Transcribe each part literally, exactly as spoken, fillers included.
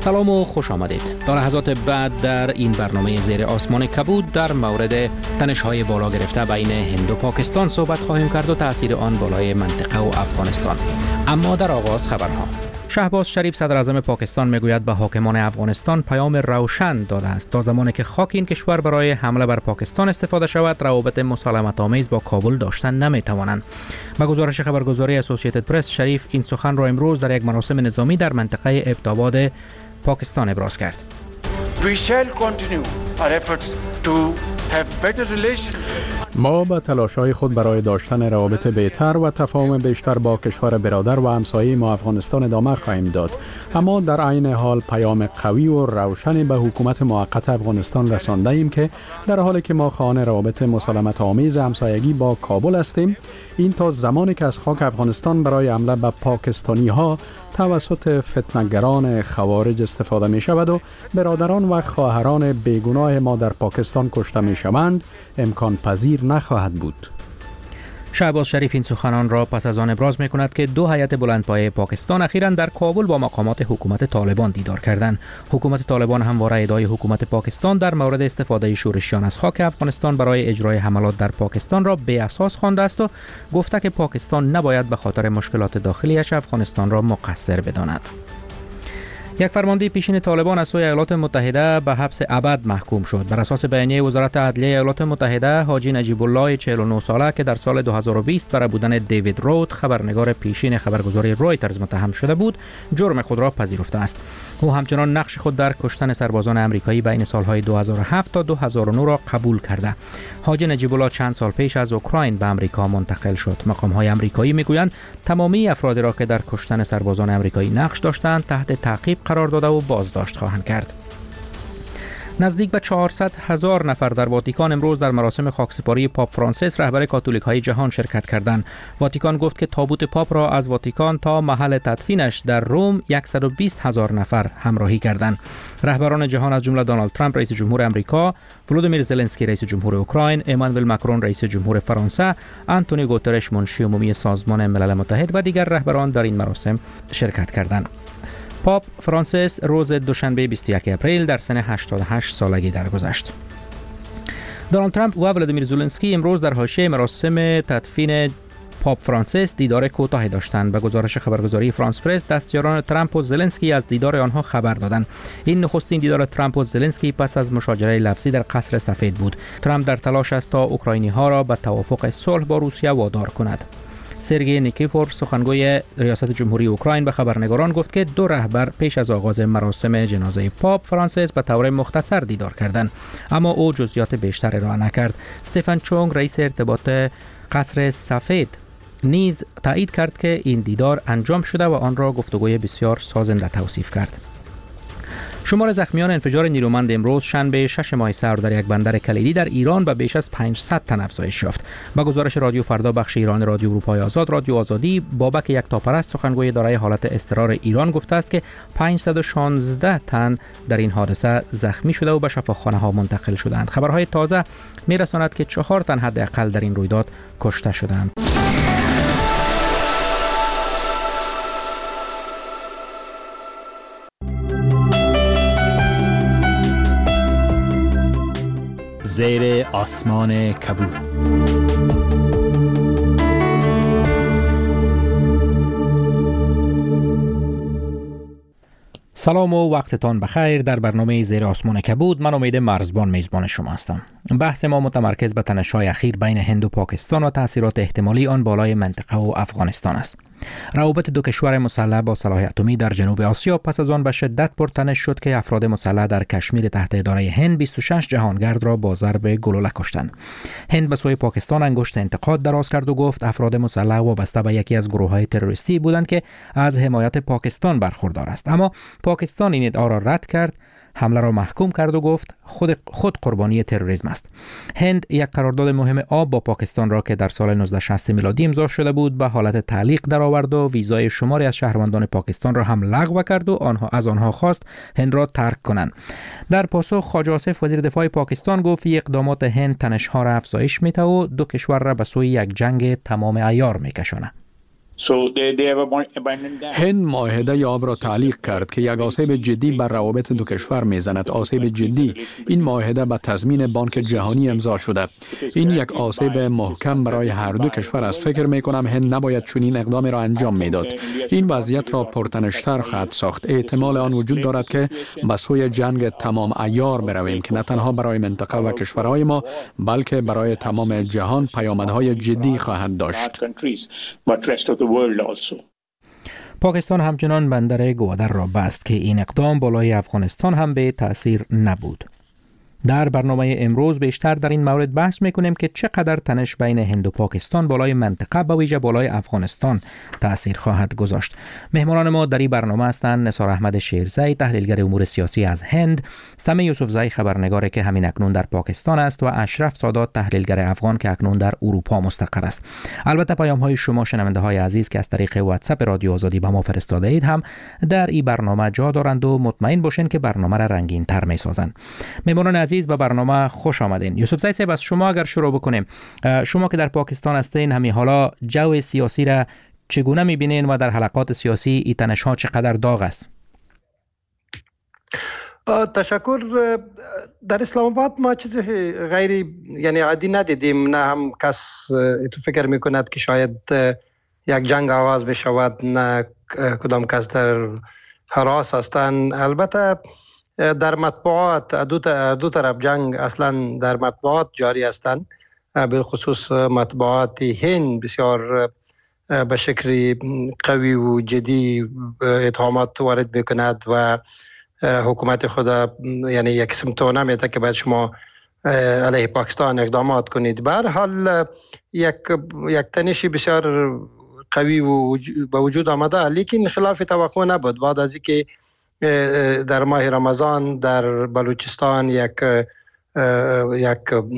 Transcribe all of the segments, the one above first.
سلام و خوش آمدید. در لحظات بعد در این برنامه زیر آسمان کبود در مورد تنش‌های بالا گرفته بین هند و پاکستان صحبت خواهیم کرد و تأثیر آن بالای منطقه و افغانستان. اما در آغاز خبرها. شهباز شریف صدر اعظم پاکستان میگوید به حاکمان افغانستان پیام روشن داده است تا زمانی که خاک این کشور برای حمله بر پاکستان استفاده شود روابط مسالمت آمیز با کابل داشتن نمیتوانند. با گزارش خبرگزاری اسوسییتد پرس، شریف این سخن را امروز در یک مراسم نظامی در منطقه ابتاباد پاکستان ابراز کرد. We shall continue our efforts to have better relations. ما به تلاش‌های خود برای داشتن روابط بهتر و تفاهم بیشتر با کشور برادر و همسایه ما افغانستان ادامه خواهیم داد، اما در عین حال پیام قوی و روشنی به حکومت موقت افغانستان رسانده ایم که در حالی که ما خواهان روابط مسالمت آمیز همسایگی با کابل هستیم، این تا زمانی که از خاک افغانستان برای حمله به پاکستانی ها توسط فتنه‌گران خوارج استفاده می شود و برادران و خواهران بیگناه ما در پاکستان کشته می شوند، امکان پذیر نخواهد بود. شهباز شریف این سخنان را پس از آن ابراز می کند که دو هیئت بلندپایه پاکستان اخیراً در کابل با مقامات حکومت طالبان دیدار کردند. حکومت طالبان همواره ادعای حکومت پاکستان در مورد استفاده شورشیان از خاک افغانستان برای اجرای حملات در پاکستان را بی اساس خوانده است و گفته که پاکستان نباید به خاطر مشکلات داخلیش افغانستان را مقصر بداند. یک فرمانده پیشین طالبان از سوی ایالات متحده به حبس ابد محکوم شد. بر اساس بیانیه وزارت عدلیه ایالات متحده، حاجی نجیب الله چهل و نه ساله که در سال دو هزار و بیست برای بودن دیوید رود خبرنگار پیشین خبرگزاری رویترز متهم شده بود، جرم خود را پذیرفته است. او همچنان نقش خود در کشتن سربازان آمریکایی بین سالهای دو هزار و هفت تا دو هزار و نه را قبول کرده. حاجی نجیب الله چند سال پیش از اوکراین به آمریکا منتقل شد. مقام‌های آمریکایی میگویند تمامی افرادی را که در کشتن سربازان آمریکایی نقش داشتند تحت تعقیب قرار داده و بازداشت خواهند کرد. نزدیک به چهارصد هزار نفر در واتیکان امروز در مراسم خاکسپاری پاپ فرانسیس رهبر کاتولیک های جهان شرکت کردند. واتیکان گفت که تابوت پاپ را از واتیکان تا محل تدفینش در روم صد و بیست هزار نفر همراهی کردند. رهبران جهان از جمله دونالد ترامپ رئیس جمهور آمریکا، ولودیمیر زلنسکی رئیس جمهور اوکراین، امانوئل ماکرون رئیس جمهور فرانسه، آنتونی گوترش منشی عمومی سازمان ملل متحد و دیگر رهبران در این مراسم شرکت کردند. پاپ فرانسیس روز دوشنبه بیست و یک اپریل در سن هشتاد و هشت سالگی درگذشت. دونالد ترامپ و ولودیمیر زلنسکی امروز در حاشیه مراسم تدفین پاپ فرانسیس دیدار کوتاهی داشتند. به گزارش خبرگزاری فرانس پرس، دستیاران ترامپ و زلنسکی از دیدار آنها خبر دادند. این نخستین دیدار ترامپ و زلنسکی پس از مشاجره لفظی در قصر سفید بود. ترامپ در تلاش است تا اوکراینی ها را به توافق صلح با روسیه وادار کند. سرگئی نیکیفور سخنگوی ریاست جمهوری اوکراین به خبرنگاران گفت که دو رهبر پیش از آغاز مراسم جنازه پاپ فرانسیس به طور مختصر دیدار کردند، اما او جزئیات بیشتر ارائه نکرد. استفان چونگ رئیس ارتباط قصر سفید نیز تایید کرد که این دیدار انجام شده و آن را گفتگوی بسیار سازنده توصیف کرد. شمار زخمیان انفجار نیرومند امروز شنبه شش ماه سر در یک بندر کلیدی در ایران به بیش از پانصد تن افزایش یافت. با گزارش رادیو فردا بخش ایران رادیو اروپای آزاد، رادیو آزادی، بابک یکتاپرست سخنگوی اداره حالت اضطرار ایران گفته است که پانصد و شانزده تن در این حادثه زخمی شده و به شفاخانه ها منتقل شدند. خبرهای تازه میرساند که چهار تن حداقل در این رویداد کشته شدند. زیر آسمان کبود. سلام و وقتتان بخیر. در برنامه زیر آسمان کبود من امید مرزبان میزبان شما هستم. بحث ما متمرکز به تنش‌های اخیر بین هند و پاکستان و تأثیرات احتمالی آن بالای منطقه و افغانستان است. روابط دو کشور مسلح با سلاح اتمی در جنوب آسیا پس از آن به شدت پرتنش شد که افراد مسلح در کشمیر تحت اداره هند بیست و شش جهانگرد را با ضرب گلوله کشتند. هند به سوی پاکستان انگشت انتقاد دراز کرد و گفت افراد مسلح وابسته به یکی از گروه‌های تروریستی بودند که از حمایت پاکستان برخوردار است، اما پاکستان این ادعا را رد کرد، حمله را محکوم کرد و گفت خود خود قربانی تروریسم است. هند یک قرارداد مهم آب با پاکستان را که در سال نوزده شصت میلادی امضا شده بود به حالت تعلیق درآورد و ویزای شماری از شهروندان پاکستان را هم لغو کرد و آنها از آنها خواست هند را ترک کنند. در پاسخ خواجه آصف وزیر دفاع پاکستان گفت اقدامات هند تنش‌ها را افزایش می‌دهد و دو کشور را به سوی یک جنگ تمام عیار می‌کشاند. So they, they have abandoned that. هند معاهده آب را تعلیق کرد که یک آسیب جدی بر روابط دو کشور میزند. آسیب جدی. این معاهده به تضمین بانک جهانی امضا شده. این یک آسیب محکم برای هر دو کشور است. فکر می کنم هند نباید چنین اقدامی را انجام میداد. این وضعیت را پرتنشتر خواهد ساخت. احتمال آن وجود دارد که به سوی جنگ تمام عیار برویم که نه تنها برای منطقه و کشورهای ما بلکه برای تمام جهان پیامدهای جدی خواهد داشت. پاکستان همچنان بندر گوادر را بست که این اقدام بالای افغانستان هم به تأثیر نبود. در برنامه امروز بیشتر در این مورد بحث میکنیم که چقدر تنش بین هند و پاکستان بالای منطقه به ویژه بالای افغانستان تأثیر خواهد گذاشت. مهمانان ما در این برنامه هستند نثار احمد شیرزی، تحلیلگر امور سیاسی از هند، سمی یوسفزی، خبرنگاری که همین اکنون در پاکستان است، و اشرف سادات، تحلیلگر افغان که اکنون در اروپا مستقر است. البته پیام های شما شنونده های عزیز که از طریق واتساپ رادیو آزادی به ما فرستاده اید هم در این برنامه جا دارند و مطمئن باشین که برنامه را رنگین تر میسازند. مهمانان عزیز به برنامه خوش آمدین. یوسفزی صاحب، از شما اگر شروع بکنیم، شما که در پاکستان هستین همین حالا جو سیاسی را چگونه میبینین و در حلقات سیاسی این تنش ها چقدر داغ است؟ تشکر. در اسلام آباد ما چیز غیر یعنی عادی ندیدیم. نه هم کس تو فکر میکند که شاید یک جنگ آغاز بشود، نه کدام کس در هراس هستند. البته در مطبوعات دو, دو طرف جنگ اصلا در مطبوعات جاری هستند، بالخصوص مطبوعات هند بسیار به شکل قوی و جدی اتهامات وارد میکند و حکومت خود یعنی یک قسم توانه میده که باید شما علیه پاکستان اقدامات کنید. به هر حال یک یک تنشی بسیار قوی و به وجود آمده، لیکن خلاف توقع نبود. بعد از اینکه در ماه رمضان در بلوچستان یک یک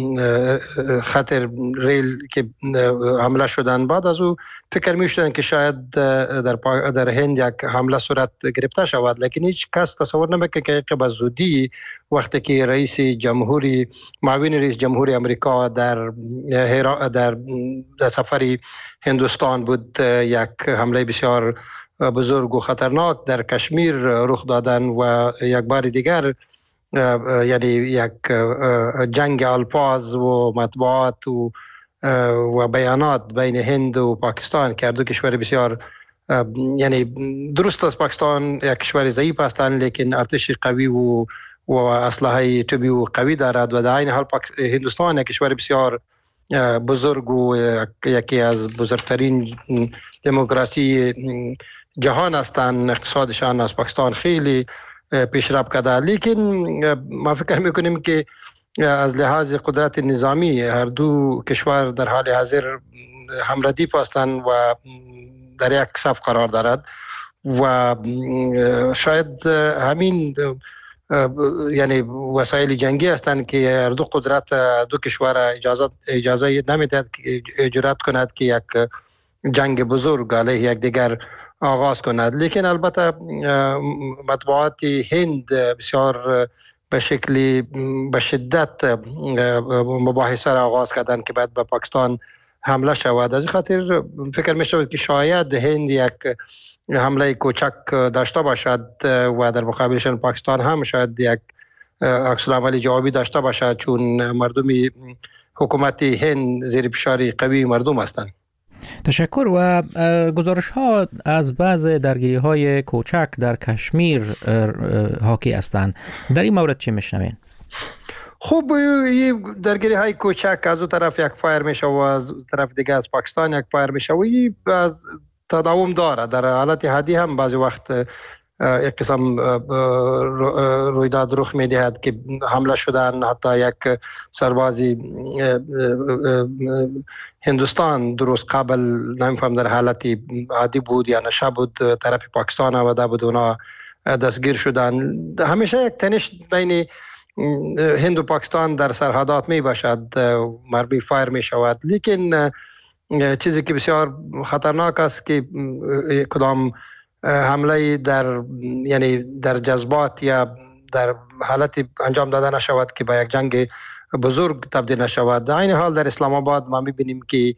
خطر ریل که حمله شدن، بعد از او فکر می‌شدن که شاید در در هند یک حمله صورت گرفته شود، لیکن هیچ کس تصور نمی‌کرد که به زودی وقتی که رئیس جمهوری معاون رئیس جمهوری آمریکا در در در سفری هندوستان بود، یک حمله بسیار بزرگ و خطرناک در کشمیر رخ دادن و یک بار دیگر یعنی یک جنگ الفاظ و مطبوعات و و بیانات بین هند و پاکستان که دو کشور بسیار یعنی درست است پاکستان یک کشور ضعیف هستند لیکن ارتش قوی و و اسلحه طبی و قوی دارد و در این حال هندوستان یک کشور بسیار بزرگ و یکی از بزرگترین دموکراسی جهان هستند. اقتصادشان از پاکستان خیلی پیشرفت کرده، لیکن ما فکر میکنیم که از لحاظ قدرت نظامی هر دو کشور در حال حاضر همردیف هستند و در یک صف قرار دارد و شاید همین یعنی وسایل جنگی هستند که هر دو قدرت دو کشور اجازه اجازه نمیدهد که جرأت کند که یک جنگ بزرگ علیه یک دیگر آغاز کند. لیکن البته مطبوعات هند بسیار به شکلی به شدت مباحثه را آغاز کردند که بعد به پاکستان حمله شود. از این خاطر فکر می شود که شاید هند یک حمله کوچک داشته باشد و در مقابلشان پاکستان هم شاید یک عکس العمل جوابی داشته باشد، چون مردمی حکومت هند زیر فشار قوی مردم هستند. تشکر. و گزارش ها از بعض درگیری های کوچک در کشمیر حاکی هستند، در این مورد چی میشنوین؟ خب این درگیری های کوچک از اون طرف یک فایر میشه و از طرف دیگه از پاکستان یک فایر میشه و این از تداوم داره. در حالت عادی هم بعضی وقت یک قسم رویداد رخ میدهد که حمله شدن، حتی یک سربازی هندوستان درست قبل نمیفهم در حالتی عادی بود یا نشه بود طرف پاکستان آمده بود، اونا دستگیر شدن. همیشه یک تنش بین هند و پاکستان در سرحدات می باشد، مرمی فایر می شود، لیکن چیزی که بسیار خطرناک است که کدام حمله در یعنی در جذبات یا در حالتی انجام داده نشود که با یک جنگ بزرگ تبدیل نشود. در این حال در اسلام آباد ما می‌بینیم که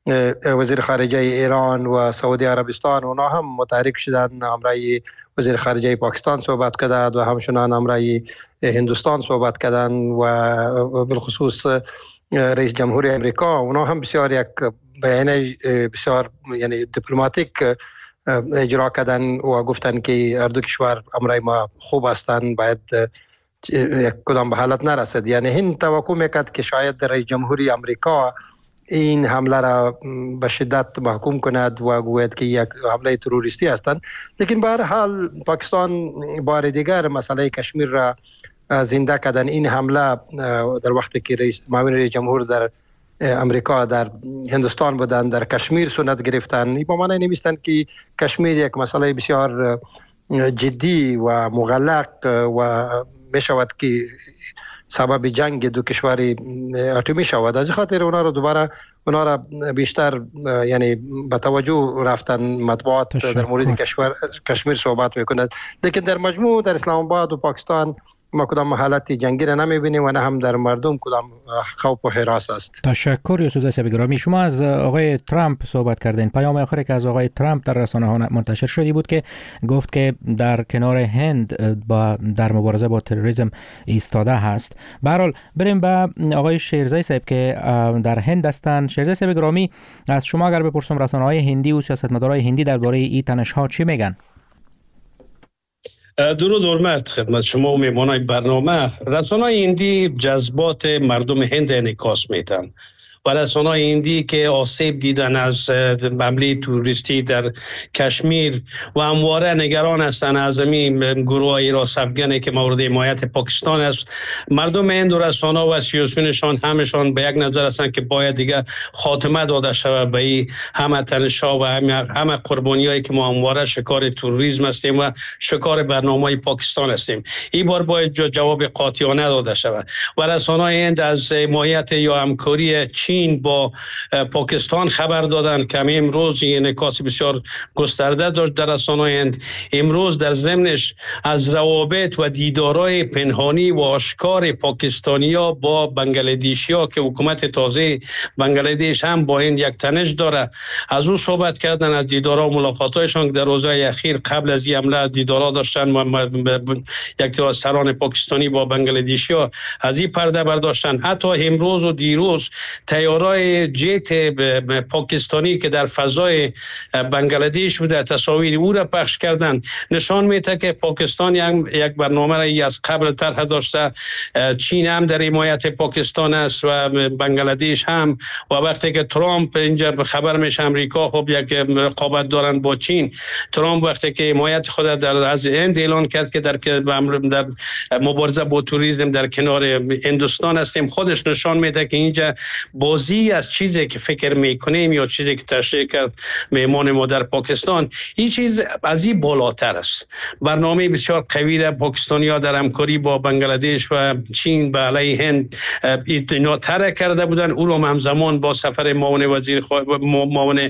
وزیر خارجه ایران و سعودی عربستان اونا هم متحرک شدن، همراه وزیر خارجه پاکستان صحبت کردند و همچنان همراه هندوستان صحبت کردن و بالخصوص رئیس جمهوری امریکا اونا هم بسیار یک بیانیه بسیار یعنی دیپلماتیک اجرا کردن و گفتن که هر دو کشور همراه ما خوب هستند، باید یک کدام به حالت نرسد. یعنی هند توقع میکرد که شاید رئیس جمهوری امریکا این حمله را به شدت محکوم کند و گوید که یک حمله تروریستی هستند، لیکن به هر حال پاکستان بار دیگر مسئله کشمیر را زنده کردن. این حمله در وقتی که رئیس معاون رئیس جمهور در امریکا در هندوستان بودند، در کشمیر سنت گرفتن. این با معنی نمیستند که کشمیر یک مسئله بسیار جدی و مغلق و می شود که سبب جنگ دو کشور اتمی شود. از خاطر اونا رو دوباره اونا را بیشتر یعنی به توجه رفتن مطبوعات در مورد کشور کشمیر صحبت میکند، لیکن در مجموع در اسلام آباد و پاکستان ما کدام حالت جنگی را نمیبینیم و نه هم در مردم کدام خوف و هراس است. تشکر یوسف زیسه گرامی. شما از آقای ترامپ صحبت کردین. پیام آخری که از آقای ترامپ در رسانه ها منتشر شدی بود که گفت که در کنار هند با در مبارزه با تروریسم ایستاده هست. به هر حال بریم به آقای شیرزای صاحب که در هند هستند. شیرزای صاحب گرامی، از شما اگر بپرسم رسانه های هندی و سیاستمدارای هندی درباره این تنش ها چی میگن؟ درود و حرمت خدمت شما و میهمانای برنامه. رسانه‌های هندی جذبات مردم هند انعکاس میدن و رسانه‌های هندی که آسیب دیدن از حمله توریستی در کشمیر و همواره نگران هستند از این گروه حراس افغانی که مورد حمایت پاکستان است. مردم هند و رسانه‌ها و سیاسیونشان همشان به یک نظر هستند که باید دیگه خاتمه داده شود به این همه تنش‌ها و همه قربانی‌هایی که ما همواره شکار تروریسم هستیم و شکار برنامه‌های پاکستان هستیم. این بار باید جواب قاطعانه داده شود و رسانه‌های هند از حمایت یا همکاری چین با پاکستان خبر دادند که امروز این انعکاس بسیار گسترده داشت در رسانه‌های هند. امروز در ضمنش از روابط و دیدارهای پنهانی و آشکار پاکستانی‌ها با بنگلادیشی‌ها که حکومت تازه بنگلادیش هم با هند یک تنش داره، از او صحبت کردن، از دیدارها و ملاقات‌هایشان که در روزهای اخیر قبل از این حمله دیدارها داشتن و یک از سران پاکستانی با بنگلادیشی‌ها از این پرده برداشتن. حتی امروز و دیروز تیارای جت پاکستانی که در فضای بنگلادیش بوده تصاویر او را پخش کردن، نشان میده که پاکستان یک برنامه را از قبل طرح داشته. چین هم در حمایت پاکستان است و بنگلادیش هم، و وقتی که ترامپ اینجا خبر میشه امریکا خب یک رقابت دارن با چین. ترامپ وقتی که حمایت خود در از هند اعلان کرد که در در مبارزه با توریسم در کنار هندوستان هستیم، خودش نشان میده که اینجا بازی از چیزی که فکر میکنیم یا چیزی که تشریح کرد مهمان ما در پاکستان، این چیز از این بالاتر است. برنامه بسیار قوی را پاکستانی‌ها در همکاری با بنگلادیش و چین به علیه هند اینا طرح کرده بودن. او رو همزمان با سفر معاون وزیر معاون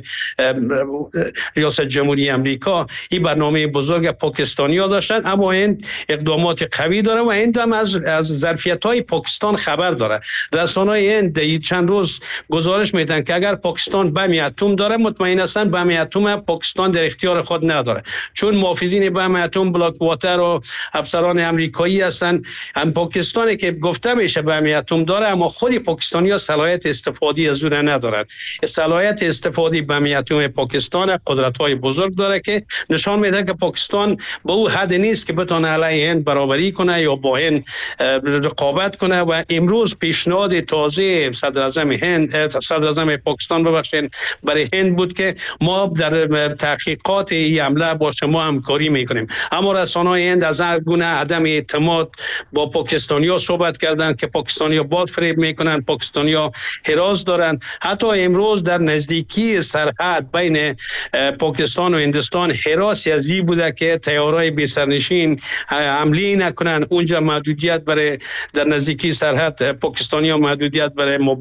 ریاست جمهوری امریکا این برنامه بزرگ پاکستانی‌ها داشتن، اما هند اقدامات قوی داره و هند هم از از ظرفیت‌های پاکستان خبر داره. رسانه‌های هند چند روز گزارش میدن که اگر پاکستان بم اتم داره، مطمئن هستن بم اتم پاکستان در اختیار خود نداره، چون محافظین بم اتم بلاک واتر و افسران امریکایی هستن. هم پاکستانی که گفته میشه بم اتم داره، اما خود پاکستانی‌ها صلاحیت استفاده از اون ندارن. صلاحیت استفاده بم اتم پاکستان قدرت‌های بزرگ داره که نشان میده که پاکستان به اون حد نیست که بتونه علیه هند برابری کنه یا با هند رقابت کنه. و امروز پیشنهاد تازه صدر اعظم هند صدر اعظم پاکستان ببخشید برای هند بود که ما در تحقیقات این حمله با شما همکاری میکنیم، اما رسانه‌های هند از هر گونه عدم اعتماد با پاکستانی‌ها صحبت کردن که پاکستانی‌ها باد فریب میکنن، پاکستانی‌ها حراس دارن. حتی امروز در نزدیکی سرحد بین پاکستان و هندوستان حراسی از این بوده که طیاره‌های بی سرنشین حمله نکنن. اونجا محدودیت برای در نزدیکی سرحد پاکستانی‌ها محدودیت برای موبایل امروز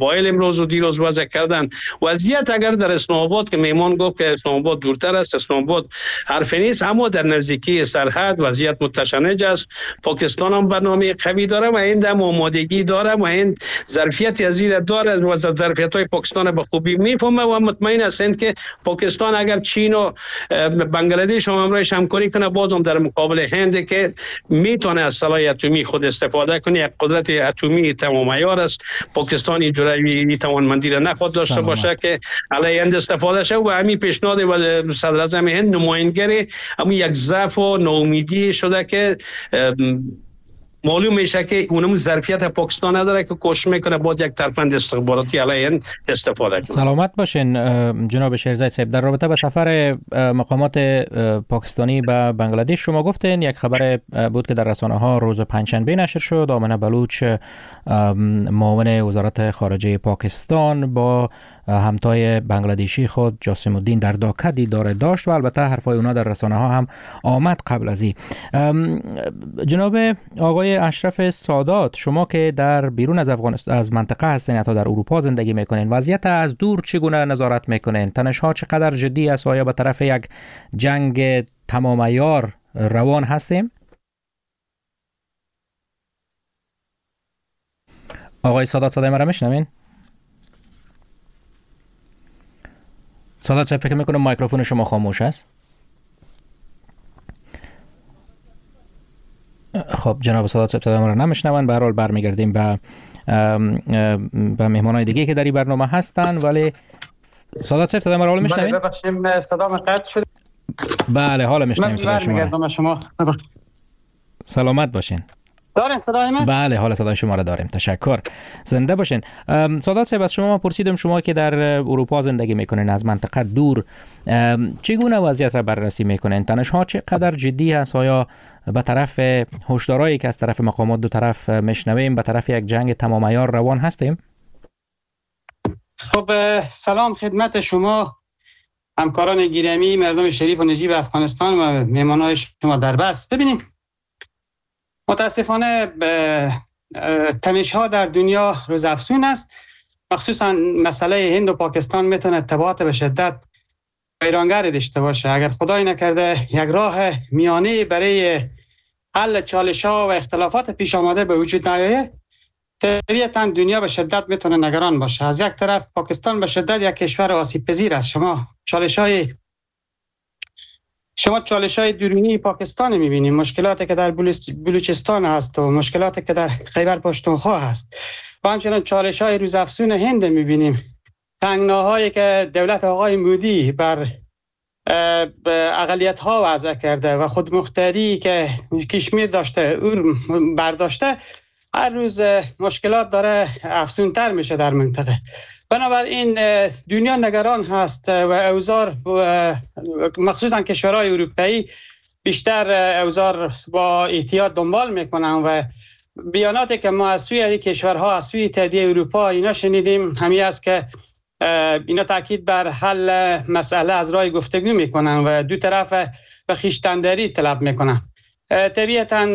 امروز و دیروز وضع کردن. وضعیت اگر در اسلام آباد که میمان گفت که اسلام آباد دورتر است، اسلام آباد حرفی نیست، اما در نزدیکی سرحد وضعیت متشنج است. پاکستان هم برنامه قوی داره و این دم آمادگی داره و این ظرفیت از این داره و ظرفیت های پاکستان به خوبی میفهمه و مطمئن هستند که پاکستان اگر چین و بنگلادش هم همراهش همکاری کنه، بازم در مقابل هند که میتونه از سلاح اتمی خود استفاده کنه، یک قدرت اتمی تمام عیار است. پاکستان این جوری توانمندی را نخواد داشته باشه که علیه هند استفاده شه و همین پیشنهاد و صدر اعظم هند نمایندگی اما یک ضعف و ناامیدی شده که معلوم میشه که اونم ظرفیت پاکستان نداره که کوشش میکنه باز یک ترفند استخباراتی علیه هند استفاده کنه. سلامت باشین جناب شیرزاد صاحب. در رابطه با سفر مقامات پاکستانی به بنگلادش شما گفتین یک خبر بود که در رسانه ها روز پنجشنبه نشر شد. آمنه بلوچ معاون وزارت خارجه پاکستان با همتای بنگلادشی خود جاسم الدین در داکا دیدار داشت و البته حرفای اونا در رسانه ها هم آمد قبل از این. جناب آقای اشرف سادات، شما که در بیرون از افغانستان از منطقه هستین، حتی در اروپا زندگی میکنین، وضعیت از دور چگونه نظارت میکنین؟ تنش‌ها چقدر جدی است؟ آیا به طرف یک جنگ تمام عیار روان هستیم؟ آقای سادات صدای مرا میشنوین؟ سادات صاحب فکر میکنم میکروفون شما خاموش است. خب جناب سادات صاحب صدای ما را نمیشنون. به هر حال برمیگردیم به به مهمانای دیگه که در این برنامه هستن. ولی سادات صاحب صدای ما را میشنوین؟ بله ببخشید صدام قطع شد. بله حالا میشنویم صدای شما. برمیگردم شما. سلامت باشین. دارین صدای من؟ بله حالا صدای شما را داریم. تشکر. زنده باشین. سادات صاحب از شما پرسیدم، شما که در اروپا زندگی میکنین، از منطقه دور، چگونه وضعیت را بررسی میکنین؟ تنش‌ها چقدر جدی است؟ آیا به طرف هشدارایی که از طرف مقامات دو طرف میشنویم به طرف یک جنگ تمام عیار روان هستیم؟ خب سلام خدمت شما همکاران گرامی، مردم شریف و نجیب افغانستان و مهمانان شما در بس. ببینیم متاسفانه تنش‌ها در دنیا روزافزون است. مخصوصا مسئله هند و پاکستان میتونه تبعات به شدت ویرانگر داشته باشه. اگر خدای نکرده یک راه میانه برای حل چالش‌ها و اختلافات پیش آمده به وجود نیاید، طبیعتاً دنیا به شدت میتونه نگران باشه. از یک طرف پاکستان به شدت یک کشور آسیب پذیر است. شما چالش‌های شما چالش‌های درونی پاکستان می‌بینید، مشکلاتی که در بلوچستان هست و مشکلاتی که در خیبر پختونخوا هست و همچنین چالش‌های روزافزون هند می‌بینیم. تنگناهایی که دولت آقای مودی بر اقلیت‌ها وضع کرده و خودمختاری که کشمیر داشته او برداشته، هر روز مشکلات داره افزونتر میشه در منطقه. بنابراین دنیا نگران هست و اوضاع مخصوصا کشورهای اروپایی بیشتر اوضاع با احتیاط دنبال میکنن و بیاناتی که ما از سوی کشورها از سوی اتحادیه اروپا اینا شنیدیم همین است که اینا تاکید بر حل مسئله از راه گفتگو میکنن و دو طرف به خویشتنداری طلب میکنن. طبیعتاً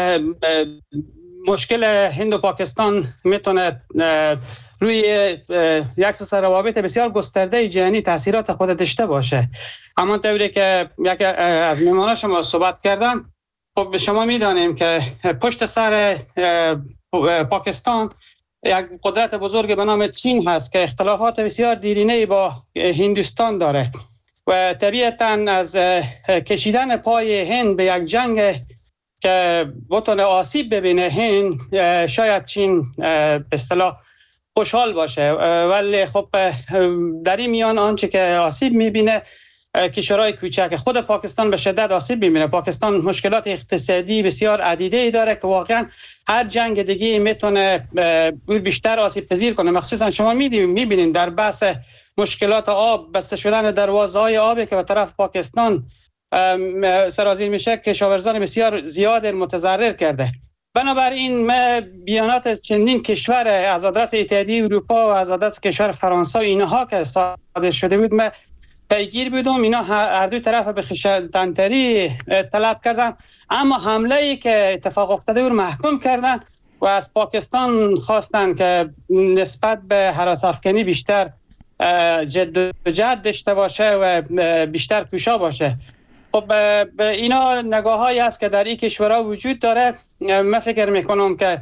مشکل هند و پاکستان میتونه روی یک سلسله روابط بسیار گسترده جهانی تاثیرات خود داشته باشه. اما طوری که یک از مهمانان شما صحبت کردن، خب شما میدانیم که پشت سر پاکستان یک قدرت بزرگ به نام چین هست که اختلافات بسیار دیرینه‌ای با هندوستان داره و طبیعتاً از کشیدن پای هند به یک جنگ که بتونه آسیب ببینه هند، شاید چین به اصطلاح خوشحال باشه، ولی خب در این میان آنچه که آسیب میبینه کشورهای کوچک، خود پاکستان به شدت آسیب میبینه. پاکستان مشکلات اقتصادی بسیار عدیده داره که واقعا هر جنگ دیگه میتونه بیشتر آسیب پذیر کنه. مخصوصا شما میبینید در بحث مشکلات آب، بسته شدن دروازه‌های آبی که به طرف پاکستان سرازیر میشه، کشاورزان بسیار زیاد متضرر کرده. بنابراین بیانات چندین کشور از آدرس اتحادیه اروپا و از آدرس کشور فرانسه و اینها که صادر شده بود من پیگیر بودم. اینا هر دو طرف به خویشتنداری طلب کردن، اما حمله ای که اتفاق افتاده رو محکوم کردن و از پاکستان خواستن که نسبت به هراس افکنی بیشتر جد و جهد داشته باشه و بیشتر کوشا باشه. خب اینا نگاه هایی است که در این کشورها وجود داره. من فکر میکنم که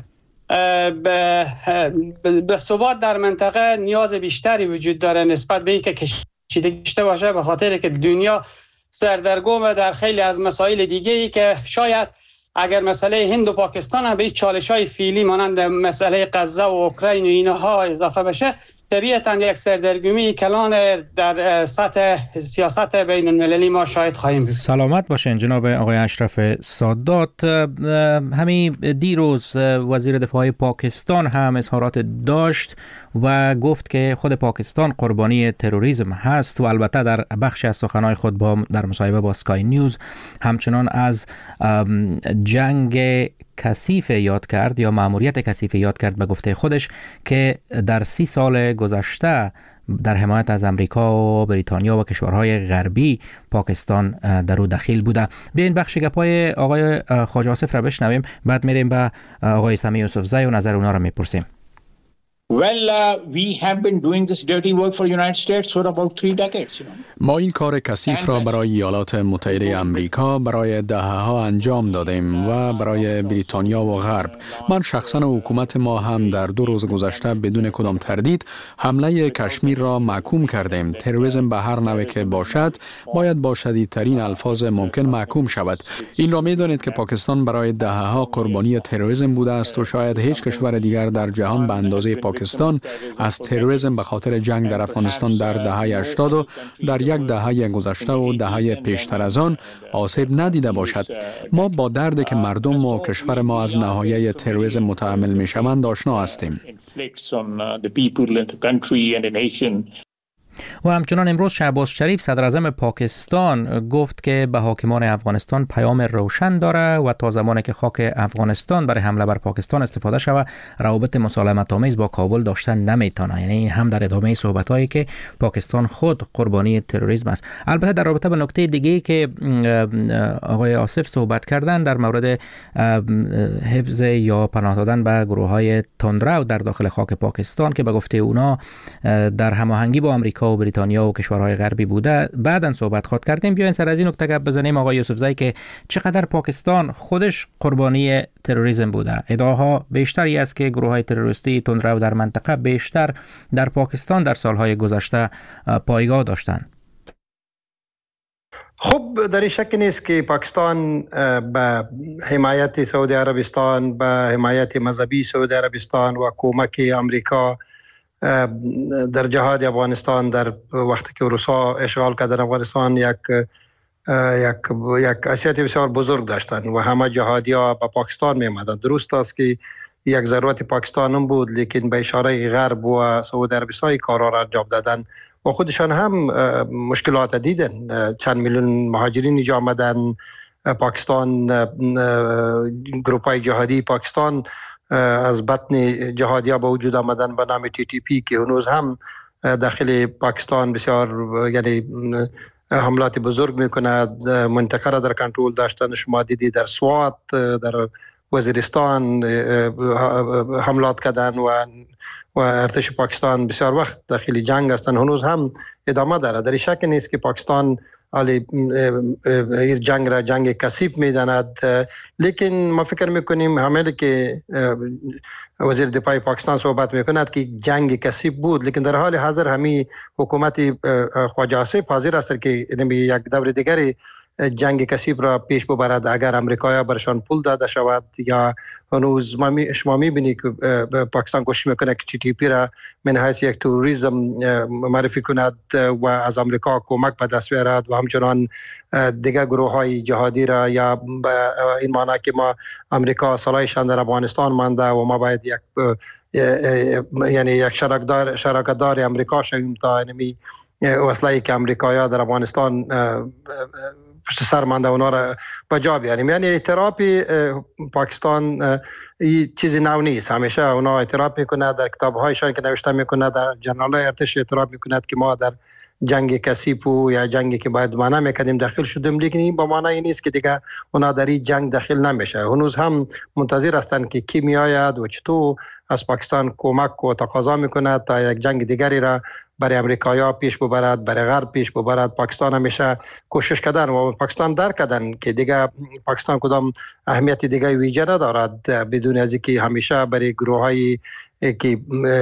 به ثبات در منطقه نیاز بیشتری وجود داره نسبت به اینکه کشیدگی داشته باشه، به خاطر که دنیا سردرگم در خیلی از مسائل دیگه ای که شاید اگر مسئله هند و پاکستان هم به این چالش‌های فعلی مانند مسئله غزه و اوکراین و اینها اضافه بشه، طبیعتاً یک سردرگمی کلان در سطح سیاست بین المللی ما شاهد خواهیم بود. سلامت باشین جناب آقای اشرف سادات. همین دیروز وزیر دفاع پاکستان هم اظهارات داشت و گفت که خود پاکستان قربانی تروریسم هست و البته در بخش از سخنهای خود با در مصاحبه با سکای نیوز همچنان از جنگ کثیف یاد کرد یا مأموریت کثیف یاد کرد به گفته خودش که در سی سال گذشته در حمایت از امریکا و بریتانیا و کشورهای غربی پاکستان در او دخیل بوده. بیاین بخش گپای آقای خواجه آصف را بشنویم، بعد میریم به آقای سمیع یوسفزی و نظر اونا را میپرسیم. Well, uh, we have been doing this dirty work for the United States for about three decades. You know. ما این کار کثیف را برای ایالات متحده آمریکا برای دهه‌ها انجام دادیم و برای بریتانیا و غرب. من شخصا و حکومت ما هم در دو روز گذشته بدون کدام تردید حمله کشمیر را محکوم کردیم. تروریسم به هر نوع که باشد باید با شدیدترین الفاظ ممکن محکوم شود. این را می‌دانید که پاکستان برای دهه‌ها قربانی تروریسم بوده است و شاید هیچ کشور دیگر در جهان به اندازه پاکستان از تروریسم به خاطر جنگ در افغانستان در دهه هشتاد و در یک دهه گذشته و دهه پیشتر از آن آسیب ندیده باشد. ما با دردی که مردم و کشور ما از نهایه تروریسم متحمل میشوند آشنا هستیم. و همچنان امروز شهباز شریف صدر اعظم پاکستان گفت که به حاکمان افغانستان پیام روشن داره و تا زمانی که خاک افغانستان برای حمله بر پاکستان استفاده شود روابط مسالمت آمیز با کابل داشتن نمیتونه. یعنی این هم در ادامه صحبتایی که پاکستان خود قربانی تروریسم است. البته در رابطه به نکته دیگه که آقای آصف صحبت کردن در مورد حفظ یا پناه دادن به گروه‌های تندرو در داخل خاک پاکستان که به گفته اونا در هماهنگی با آمریکا و بریتانیا و کشورهای غربی بوده، بعداً صحبت خواهد کردیم. بیاین سر از این نکته گپ بزنیم آقای یوسفزی که چقدر پاکستان خودش قربانی تروریسم بوده. ادعاها بیشتری است که گروه‌های تروریستی تندرو در منطقه بیشتر در پاکستان در سالهای گذشته پایگاه داشتند. خب در این شک نیست که پاکستان به حمایت سعودی عربستان، به حمایت مذهبی سعودی عربستان و کمک آمریکا در جهاد افغانستان در وقتی که روسا اشغال کردن افغانستان یک یک یک حیثیت بسیار بزرگ داشتند و همه جهادی‌ها به پاکستان می آمدند. درست است که یک ضرورت پاکستان هم بود، لیکن به اشاره غرب و سعودی عربستان کارا را انجام دادن و خودشان هم مشکلات دیدن. چند میلیون مهاجرین اینجا آمدن. پاکستان گروپ‌های جهادی پاکستان از بطن جهادی‌ها به وجود آمدن به نام تی تی پی که هنوز هم داخل پاکستان بسیار یعنی حملات بزرگ میکند، منطقه را در کنترل داشتن. شما دیدی در سوات، در وزیرستان حملات کردن و و ارتش پاکستان بسیار وقت داخل جنگ هستند، هنوز هم ادامه داره. در شک نیست که پاکستان علی جنگ را جنگ کثیف میداند، لیکن ما فکر میکنیم همه که وزیر دفاع پاکستان صحبت میکند که جنگ کثیف بود، لیکن در حال حاضر همین حکومت خواجه آصف حاضر است که یک دور دیگری جنگ کثیف را پیش ببرد اگر امریکا برشان پول داده شود. یا هنوز شما میبینید که پاکستان کوشش میکنه که تی تی پی را من حیث یک تروریسم معرفی کند و از امریکا کمک به دست بیارد و همچنان دیگر گروه های جهادی را، یا این معنی که ما امریکا سلاحشان در افغانستان مانده و ما باید یک یعنی یک شراکتدار شراکتدار امریکا شویم تا اینمی وسیله‌ای که امریکایی‌ها در افغانستان پشت سر مانده اونا را به جا بیاریم. یعنی اعتراف پاکستان این چیزی نو نیست، همیشه اونا اعتراف میکنه، در کتاب‌هایشان که نوشته میکنه، در جنرال ارتش اعتراف میکنه که ما در جنگ کثیف و یا جنگی که باید مانع میکردیم داخل شدیم، لیکن این با معنی نیست که دیگه اونا در این جنگ داخل نمیشه. هنوز هم منتظر هستند که کی میآید و چطور از پاکستان کمک و تقاضا میکنه تا یک جنگ دیگری را برای امریکایی‌ها پیش ببرد، برای غرب پیش ببرد. پاکستان همیشه کوشش کردن و پاکستان درک کردن که دیگه پاکستان کدام اهمیت دیگه ویژه ندارد، بدون از اینکه همیشه برای گروه‌های که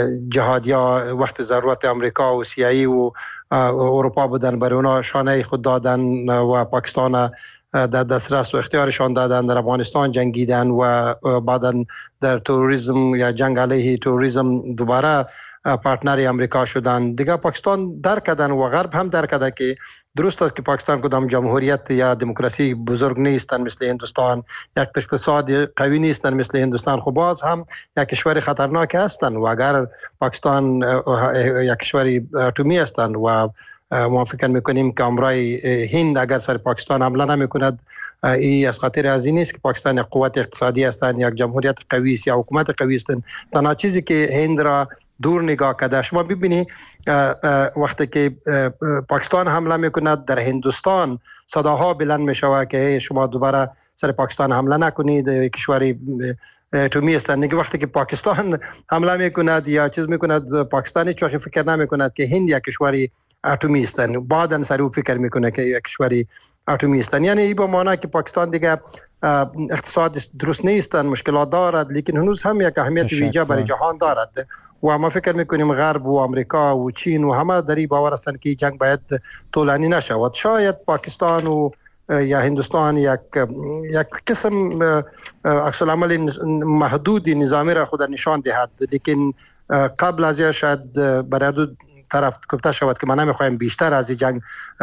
جهادیا وقت ضرورت امریکا و سیایی و اروپا بودن برای اونا شانه خود دادن و پاکستان در دسترس و اختیارشان دادن، در افغانستان جنگیدن و بعدا در تروریسم یا جنگ علیه تروریسم دوباره پارتنر امریکا شدن. دیگه پاکستان درک کردن و غرب هم درک کرده که درست است که پاکستان کدام جمهوریت یا دموکراسی بزرگ نیستن مثل هندوستان، یک اقتصاد قوی نیستن مثل هندوستان، خب باز هم یک کشور خطرناک هستن و اگر پاکستان یک کشور اتمی هستن و ما فکر میکنیم که امرای هند اگر سر پاکستان حمله نمیکند، این از خاطر از این نیست که پاکستان یک قوت اقتصادی هستند، یک جمهوریت قوی است یا حکومت قوی هستند. تنها چیزی که هند را دور نگاه کرده. شما ببینید وقتی که پاکستان حمله میکند در هندوستان صداها بلند میشود که شما دوباره سر پاکستان حمله نکنید، کشوری اتمی است. دیگه وقتی که پاکستان حمله میکند یا چیز میکند، پاکستانی چوخی فکر نمیکند که هند یک کشوری اتمی هستن، بعدن سر او فکر میکنه که یک کشوری اتمی هستن. یعنی این به معنی که پاکستان دیگه اقتصاد درست نیستن، مشکلات دارد، لیکن هنوز هم یک اهمیت ویژه برای جهان دارد و ما فکر میکنیم غرب و امریکا و چین و همه در این باور هستند که جنگ باید طولانی نشود. شاید پاکستان و یا هندوستان یک یک قسم عکس العمل محدودی نظامی را خود نشان دهد، لیکن قبل از شاید برای دو طرف گفته شود که ما نمیخوایم بیشتر از این جنگ،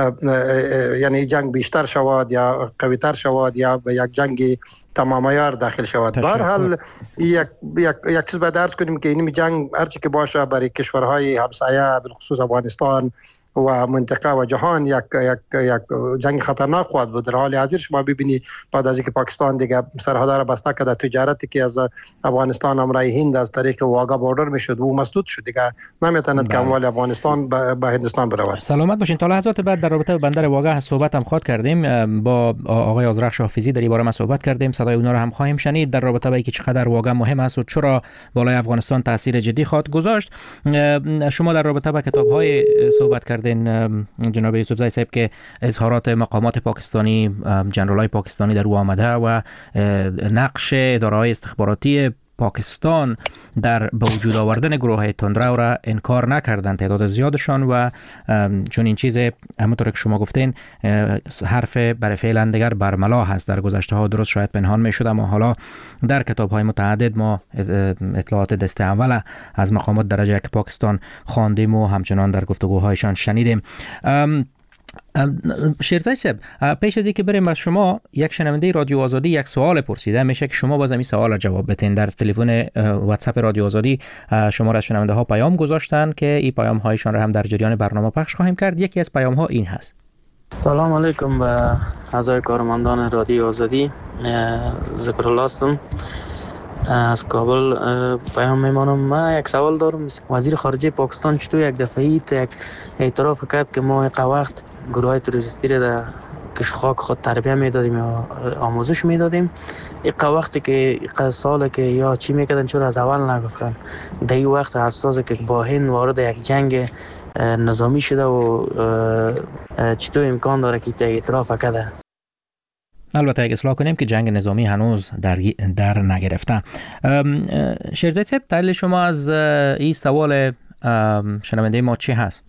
یعنی جنگ بیشتر شود یا قویتر شود یا به یک جنگ تمام عیار داخل شود. به هر حال یک یک یک چیز باید عرض کنیم که این جنگ هرچی که باشه برای کشورهای همسایه بالخصوص افغانستان و منطقه و جهان یک یک یک جنگ خطرناک خواهد بود. در حال حاضر شما ببینید بعد از اینکه پاکستان دیگه سرحدها را بسته کرده، تجارتی که از افغانستان امرای هند از طریق واگا بوردر میشد و مسدود شد، دیگه نمیتواند که اموال افغانستان به هندوستان برود. سلامت باشین. تا لحظات بعد در رابطه با بندر واگا صحبت هم خواهد کردیم، با آقای آذرخش حافظی در این باره ما صحبت کردیم، صدای اونا را هم خواهیم شنید در رابطه با اینکه چقدر واگا مهم است و چرا بالای افغانستان تاثیر جدی خواهد گذاشت. شما در رابطه با کتاب‌های صحبت کردین جناب یوسفزای صاحب که اظهارات مقامات پاکستانی، جنرالای پاکستانی در او آمده و نقش اداره‌های استخباراتی پاکستان در به وجود آوردن گروه تندرو را انکار نکردند، تعداد زیادشان، و چون این چیز همونطور که شما گفتین حرف برای فعلا دیگر برملا هست. در گذشته ها درست شاید پنهان می شد، اما حالا در کتاب های متعدد ما اطلاعات دسته اول از مقامات درجه یک پاکستان خواندیم و همچنان در گفتگوهایشان شنیدیم. شیرزای صاحب، پیش از اینکه بریم از شما، یک شنونده رادیو آزادی یک سوال پرسیده، میشه که شما باز این سوال را جواب بدین. در تلفن واتساپ رادیو آزادی شما را شنونده ها پیام گذاشتن که این پیام هایشان را هم در جریان برنامه پخش خواهیم کرد. یکی از پیام ها این هست: سلام علیکم به اعضای کارمندان رادیو آزادی، ذکر الله هستم از کابل پیام میمانم. من یک سوال دارم، وزیر خارجه پاکستان چطور یک دفعی یک اعتراف کرد که ما یک وقت گروه تروریستی را در کشخاک خود تربیه میدادیم یا آموزش میدادیم، یک وقتی که یک ساله که یا چی میکردن چرا از اول نگفتن؟ در این وقت اساسه که با هند وارد یک جنگ نظامی شده و چطور امکان داره که اعتراف کرده؟ البته اگه اصلاح کنیم که جنگ نظامی هنوز در در نگرفته. شیرزای صاحب، تحلیل شما از این سوال شنونده ما چی هست؟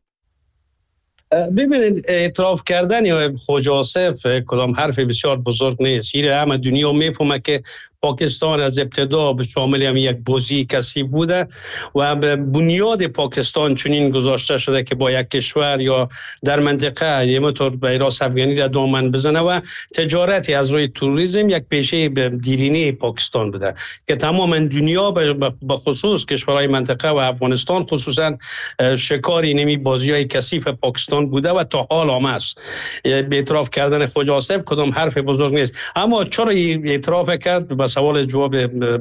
ببینید، اعتراف کردن یا خواجه آصف کدام حرف بسیار بزرگ نیست. این همه دنیا میفهمه که پاکستان از ابتدا به شامل هم یک بازی کسی بوده و به بنیاد پاکستان چنین گذاشته شده که با یک کشور یا در منطقه یه مطور به راست افغانی را دامن بزنه و تجارتی از روی توریسم یک پیشه دیرینه پاکستان بوده که تمام دنیا به خصوص کشورهای منطقه و افغانستان خصوصا شکاری نمی بازی های کثیف پاکستان بوده و تا حال هم است. به اعتراف کردن خواجه آصف کدام حرف بزرگ نیست. اما چرا اعتراف کرد؟ بس سوال جواب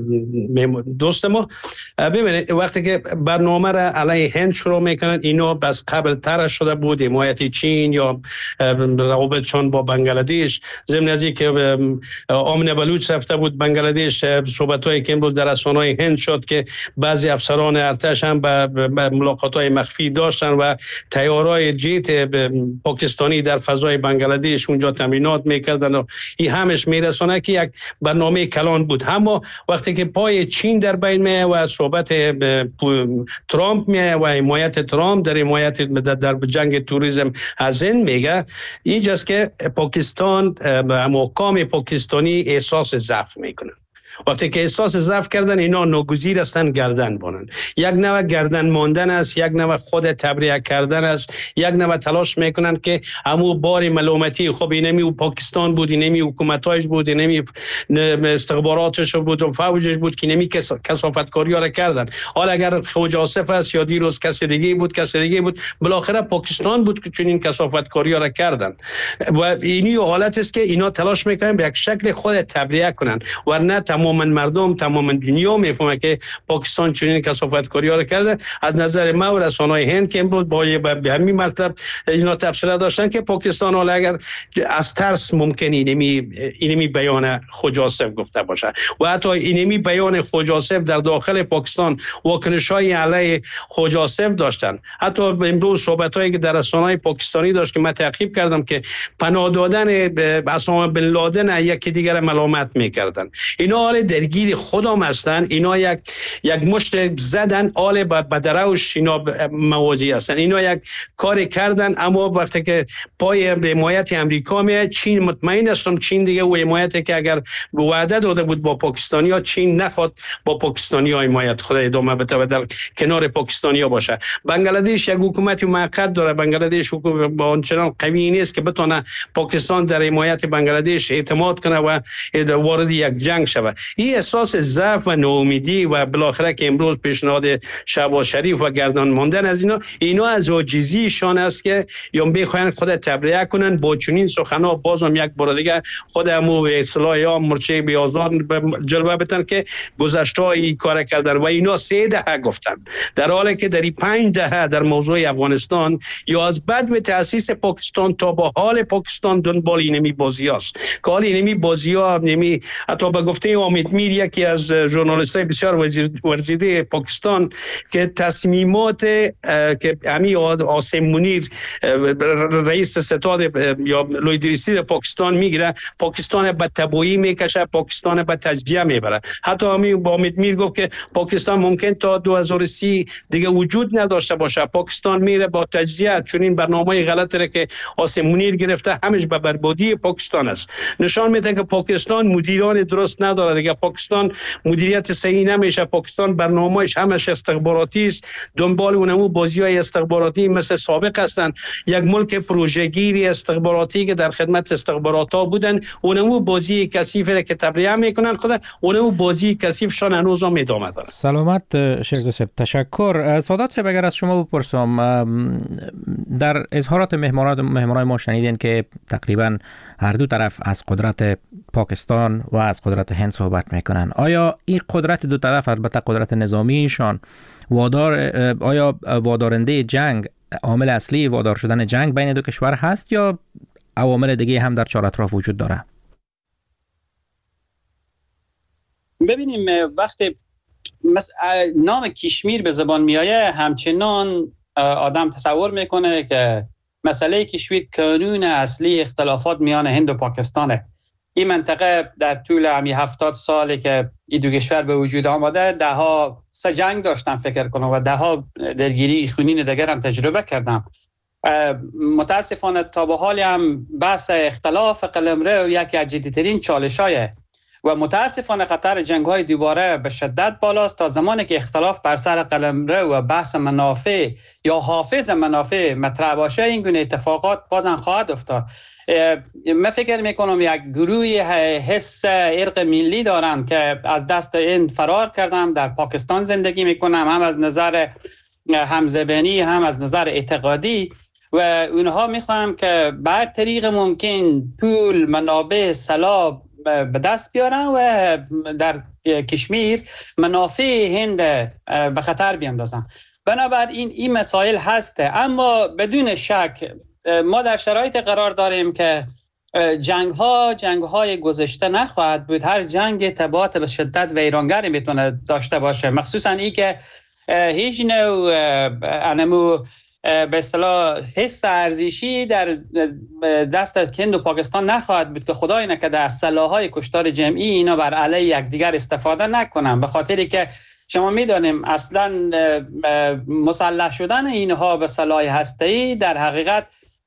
دوست ما. ببینید وقتی که برنامه را علیه هند شروع میکنن، اینا بس قبل تر شده بود، حمایت چین یا روابطشان با بنگلادش. ضمن از اینکه آمنه بلوچ رفته بود بنگلادش، صحبت‌هایی که امروز در رسانه‌های هند شد که بعضی افسران ارتش هم به ملاقات‌های مخفی داشتن و طیاره‌های جیت پاکستانی در فضای بنگلادش اونجا تمرینات میکردن و این همش میرسونه که یک برنامه کلان بود. اما وقتی که پای چین در بین میه و صحبت ترامپ میه و حمایت ترامپ در حمایت در جنگ توریسم از هند میگه، اینجاست که پاکستان حکام پاکستانی احساس ضعف میکنن. وقتی که احساس ضعف کردن، اینا ناگزیر هستن گردن بانن. یک نوع گردن ماندن است، یک نوع خود تبرئه کردن است، یک نوع تلاش میکنن که همو بار ملامتی خب اینمی پاکستان بود، اینمی حکومتایش بود، اینمی استخباراتش بود و فوجش بود که اینمی کثافتکاری را کردن. حالا اگر خوج آصف است یا دیروز کسی دیگه بود کسی دیگه بود، بالاخره پاکستان بود که چنین کثافتکاری را کردن. و اینی حالت است که اینا تلاش میکنن به یک شکل خود تبرئه کنن، ورنه تمام مردم تمام دنیا میفهمه که پاکستان چنین کثافتکاری ها را کرده. از نظر ما و رسانه‌های هند که امروز با به همین مرتبه اینا تبصره داشتن که پاکستان حالا اگر از ترس ممکن اینمی اینمی بیان خوج آصف گفته باشه و حتی اینمی بیان خوج آصف در داخل پاکستان واکنش‌های علیه خوج آصف داشتن. حتی امروز صحبت‌هایی که در رسانه‌های پاکستانی داشت که من تعقیب کردم که پناه دادن اسامه بن لادن یکی دیگر ملامت می‌کردن. اینا حال درگیر خودم هستن، اینا یک یک مشت زدن آل به دروش اینا موازی هستن. اینا یک کار کردن، اما وقتی که پای حمایت امریکا میاد، چین مطمئن هستم چین دیگه و حمایتی که اگر وعده داده بود با پاکستانیا، چین نخواد با پاکستانیا حمایت خود ادامه بده و در کنار پاکستانیا باشه. بنگلادش یک حکومتی موقت داره، بنگلادش حکومت با آنچنان قوی نیست که بتونه پاکستان در حمایت بنگلادش اعتماد کنه و وارد یک جنگ شود. این احساس ضعف و ناامیدی و بالاخره که امروز پیشنهاد شهباز شریف و گردان ماندن از اینا اینا از عاجزیشان است که یا بخواین خود تبرئه کنن با چنین سخنا. بازم یک بار دیگه خودمو اصلاح یا مرچه بیازار جلوه بدن که گذشته این کار کردن و اینا سه دهه گفتن، در حالی که در پنج دهه در موضوع افغانستان یا از بعد به تاسیس پاکستان تا با حال پاکستان دنبال اینمی بازی است که حال اینمی بازی ها نمی حتی به گفته امید میر یکی از ژورنالیست‌های بسیار ورزیده پاکستان که تصمیمات که امی عاصم منیر رئیس ستاد یا لویدریسی پاکستان میگیره، پاکستان به تبعیض میکشه، پاکستان به تجزیه میبره. حتی امی با امید میر گفت که پاکستان ممکن تا دو هزار و سی دیگه وجود نداشته باشه. پاکستان میره با تجزیه، چون این برنامه غلطی را که عاصم منیر گرفته همش به بربادی پاکستان است. نشان میده که پاکستان مدیران درست نداره دیگه. پاکستان مدیریت صحیح نمیشه. پاکستان برنامه‌اش همش استخباراتی است، دنبال اونمو بازی‌های استخباراتی مثل سابق هستند. یک ملک پروژه‌گیری استخباراتی که در خدمت استخبارات‌ها بودن، اونمو بازی کثیفی که تبرئه میکنن خود اونمو بازی کثیفشان هنوز هم ادامه داره. سلامت شیخ صاحب، تشکر. سادات صاحب، اگر از شما بپرسم، در اظهارات مهمانان مهمانان ما شنیدین که تقریبا هر دو طرف از قدرت پاکستان و از قدرت هند صحبت میکنن. آیا این قدرت دو طرف، البته قدرت نظامیشان، وادار آیا وادارنده جنگ، عامل اصلی وادار شدن جنگ بین دو کشور هست یا عوامل دیگه هم در چهار اطراف وجود داره؟ ببینیم وقتی نام کشمیر به زبان میایه، همچنان آدم تصور میکنه که مسئله کشمیر کانون اصلی اختلافات میان هند و پاکستانه. این منطقه در طول همی هفتاد سالی که این دو کشور به وجود آمده، ده ها سه جنگ داشتن فکر کنم و ده ها درگیری خونین دیگر هم تجربه کردم. متاسفانه تا به حال هم بحث اختلاف قلمرو یکی از جدی‌ترین چالش‌هایه و متاسفانه خطر جنگ‌های دوباره به شدت بالاست تا زمانی که اختلاف بر سر قلمرو و بحث منافع یا حافظ منافع مطرح باشه، این گونه اتفاقات بازم خواهد افتاد. من فکر میکنم یک گروهی حس ارق ملی دارن که از دست این فرار کردن، در پاکستان زندگی میکنن، هم از نظر همزبانی هم از نظر اعتقادی، و اونها میخوام که بر طریق ممکن پول، منابع، سلاح به دست بیارن و در کشمیر منافع هند به خطر بیندازن. بنابراین این مسائل هسته، اما بدون شک ما در شرایط قرار داریم که جنگ ها جنگ های گذشته نخواهد بود. هر جنگ تبعات به شدت ویرانگری میتونه داشته باشه، مخصوصا این که هیچ نوع انمو به اصطلاح حس ارزشی در دست هند و پاکستان نخواهد بود که خدای نکرده از سلاح‌های کشتار جمعی اینا بر علیه یکدیگر استفاده نکنن، به خاطری که شما میدانیم اصلا مسلح شدن اینها به سلاح هسته‌ای در حقیقت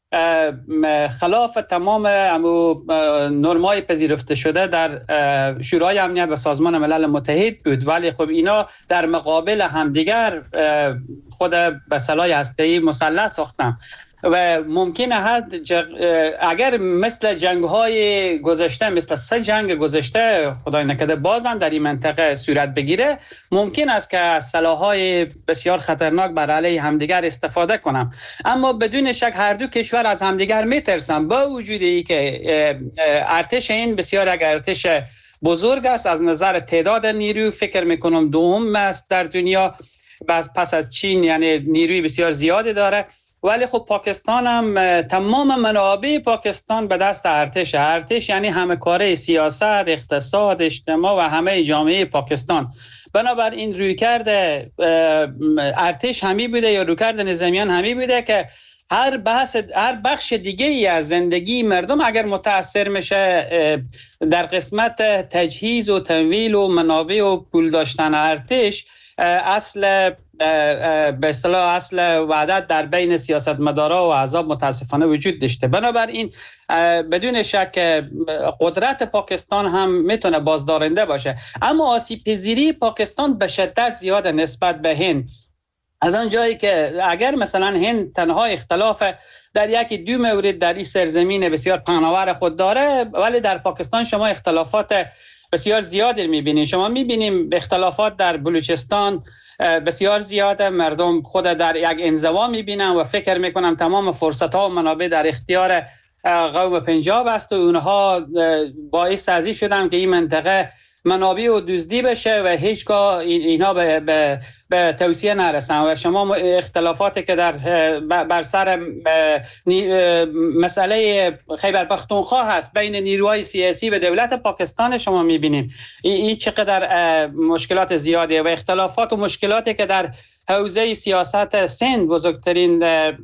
خلاف تمام نرم‌های پذیرفته شده در شورای امنیت و سازمان ملل متحد بود، ولی خب اینا در مقابل همدیگر خود به سلاح هسته‌ای مسلح ساختن و ممکنه حد جغ... اگر مثل جنگ‌های گذشته، مثل سه جنگ گذشته خدای نکرده بازم در این منطقه صورت بگیره، ممکن است که از سلاح‌های بسیار خطرناک بر علیه همدیگر استفاده کنم. اما بدون شک هر دو کشور از همدیگر میترسن، با وجود ای که ارتش این بسیار یک ارتش بزرگ است از نظر تعداد نیرو، فکر میکنم دوم است در دنیا پس از چین، یعنی نیروی بسیار زیادی داره، ولی خب پاکستان هم تمام منابع پاکستان به دست ارتش. ارتش یعنی همه کاره سیاست، اقتصاد، اجتماع و همه جامعه پاکستان. بنابراین رویکرد ارتش همی بوده یا رویکرد نظامیان همی بوده که هر بحث هر بخش دیگه ای از زندگی مردم اگر متاثر میشه در قسمت تجهیز و تمویل و منابع و پول داشتن ارتش، اصل به اصطلاح اصل وحدت در بین سیاستمدارا و احزاب متاسفانه وجود داشته. بنابراین بدون شک قدرت پاکستان هم میتونه بازدارنده باشه، اما آسیب پذیری پاکستان به شدت زیاده نسبت به هند. از آن جایی که اگر مثلا هند تنها اختلاف در یکی دو مورد در این سرزمین بسیار پهناور خود داره، ولی در پاکستان شما اختلافات بسیار زیادی میبینید. شما میبینیم اختلافات در بلوچستان بسیار زیاده، مردم خود در یک انزوا میبینن و فکر میکنن تمام فرصت ها و منابع در اختیار قوم پنجاب است و اونها باعث ازی شدن که این منطقه منابع و دزدی بشه و هیچگاه اینها به, به, به توصیه نرسن. و شما اختلافاتی که در بر سر مسئله خیبر پختونخوا هست بین نیروهای سیاسی و دولت پاکستان شما میبینیم این چقدر مشکلات زیاده و اختلافات و مشکلاتی که در حوزه سیاست سند بزرگترین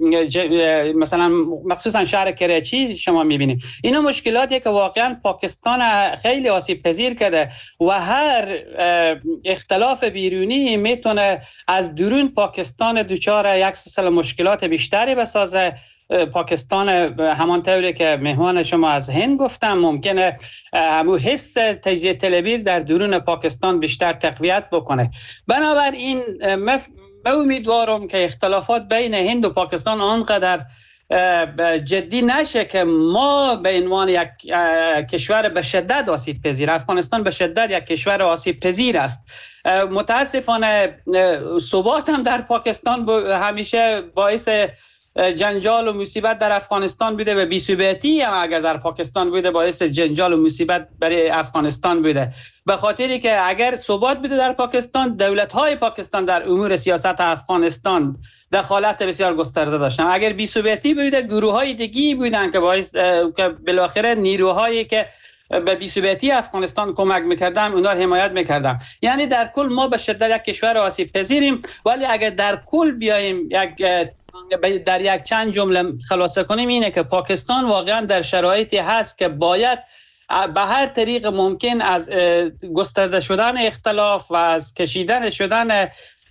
مثلا مخصوصا شهر کراچی شما میبینید. اینا مشکلاتی که واقعا پاکستان خیلی آسیب پذیر کرده و هر اختلاف بیرونی میتونه از درون پاکستان دوچار یک سلسله مشکلات بیشتری بسازه. پاکستان همانطوری که مهمان شما از هند گفتم ممکنه همون حس تجزیه طلبی در درون پاکستان بیشتر تقویت بکنه. بنابراین مف... من امیدوارم که اختلافات بین هند و پاکستان آنقدر جدی نشه که ما به عنوان یک کشور به شدت آسیب پذیر، افغانستان به شدت یک کشور آسیب پذیر است. متاسفانه ثبات هم در پاکستان همیشه باعث جنجال و مصیبت در افغانستان بوده و بی‌ثباتی هم اگر در پاکستان بوده باعث جنجال و مصیبت برای افغانستان بوده، به خاطری که اگر ثبات بوده در پاکستان، دولت‌های پاکستان در امور سیاست افغانستان دخالت بسیار گسترده داشتن. اگر بی‌ثباتی بوده، گروه‌های دیگه‌ای بودن که باعث که بالاخره نیروهایی که به بی‌ثباتی افغانستان کمک می‌کردن اونا رو حمایت می‌کردن. یعنی در کل ما به شدت یک کشور آسیب پذیریم، ولی اگر در کل بیایم یک در یک چند جمله خلاصه کنیم اینه که پاکستان واقعا در شرایطی هست که باید به هر طریق ممکن از گسترده شدن اختلاف و از کشیدن شدن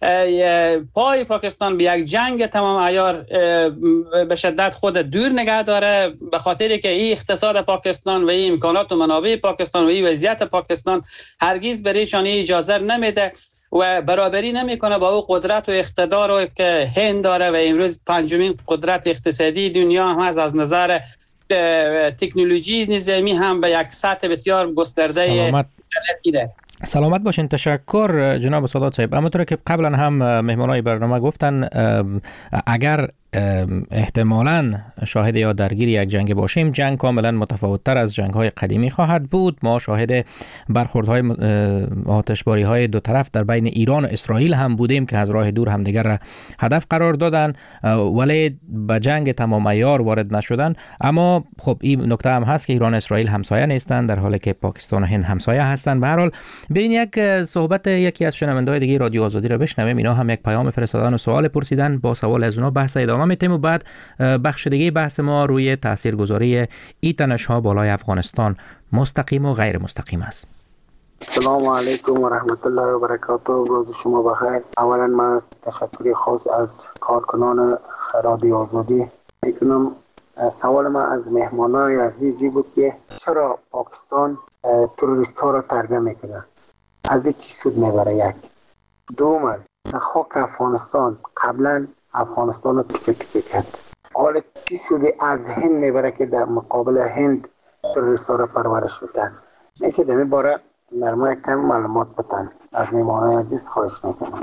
پای پاکستان به یک جنگ تمام عیار به شدت خود دور نگه داره، به خاطری که این اقتصاد پاکستان و این امکانات و منابع پاکستان و این وضعیت پاکستان هرگز برایشان اجازه نمیده و برابری نمیکنه با او قدرت و اقتدار که هند داره و امروز پنجمین قدرت اقتصادی دنیا هم از از نظر تکنولوژی نظامی هم به یک سطح بسیار گسترده رسیده. سلامت باشین. تشکر جناب سادات صاحب. همونطور که قبلا هم مهمانای برنامه گفتن، اگر احتمالاً شاهد یا درگیر یک جنگ باشیم، جنگ کاملا متفاوت‌تر از جنگ‌های قدیمی خواهد بود. ما شاهد برخوردهای آتشباری‌های دو طرف در بین ایران و اسرائیل هم بودیم که از راه دور همدیگر را هدف قرار دادن ولی به جنگ تمام عیار وارد نشدن. اما خب این نکته هم هست که ایران و اسرائیل همسایه نیستند در حالی که پاکستان و هند همسایه هستند. به هر حال ببین یک صحبت یکی از شنونده‌های دیگه رادیو آزادی را بشنویم. اینا هم یک پیام فرستادن و سوال پرسیدن، با سوال از اونا بحث ادامه میتیم و بعد بخش دیگه بحث ما روی تاثیرگذاری این تنش‌ها بالای افغانستان مستقیم و غیر مستقیم است. السلام علیکم و رحمت الله و برکاته. روز شما بخیر. اولا من تشکر خاص از کارکنان رادیو آزادی میکنم. سوال من از مهمانای عزیزی بود که چرا پاکستان تروریست ها را تربیه میکنه، از این چی سود میبره؟ یک دوم، خاک افغانستان قبلا افغانستان رو تیکه تیکه کرد، حالا چی سودی از هند میبره که در مقابل هند تروریست ها را پرورش بدن؟ میشه در این باره نرمه کم معلومات بدن. از مهمانای عزیز خواهش میکنم.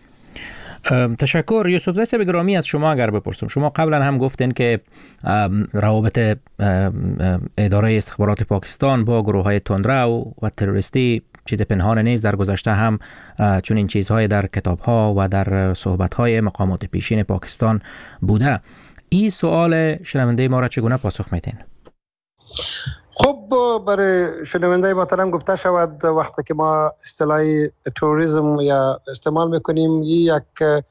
تشکر. یوسف زی صاحب گرامی، از شما اگر بپرسم، شما قبلا هم گفتین که روابط اداره استخبارات پاکستان با گروه های تندرو و تروریستی چیز پنهان نیست. در گذشته هم چون این چیزهای در کتاب ها و در صحبت های مقامات پیشین پاکستان بوده. این سوال شنونده ما را چگونه پاسخ میتین؟ خب برای شنونده محترم گفته شود وقتی که ما اصطلاح تروریسم یا استعمال میکنیم، یک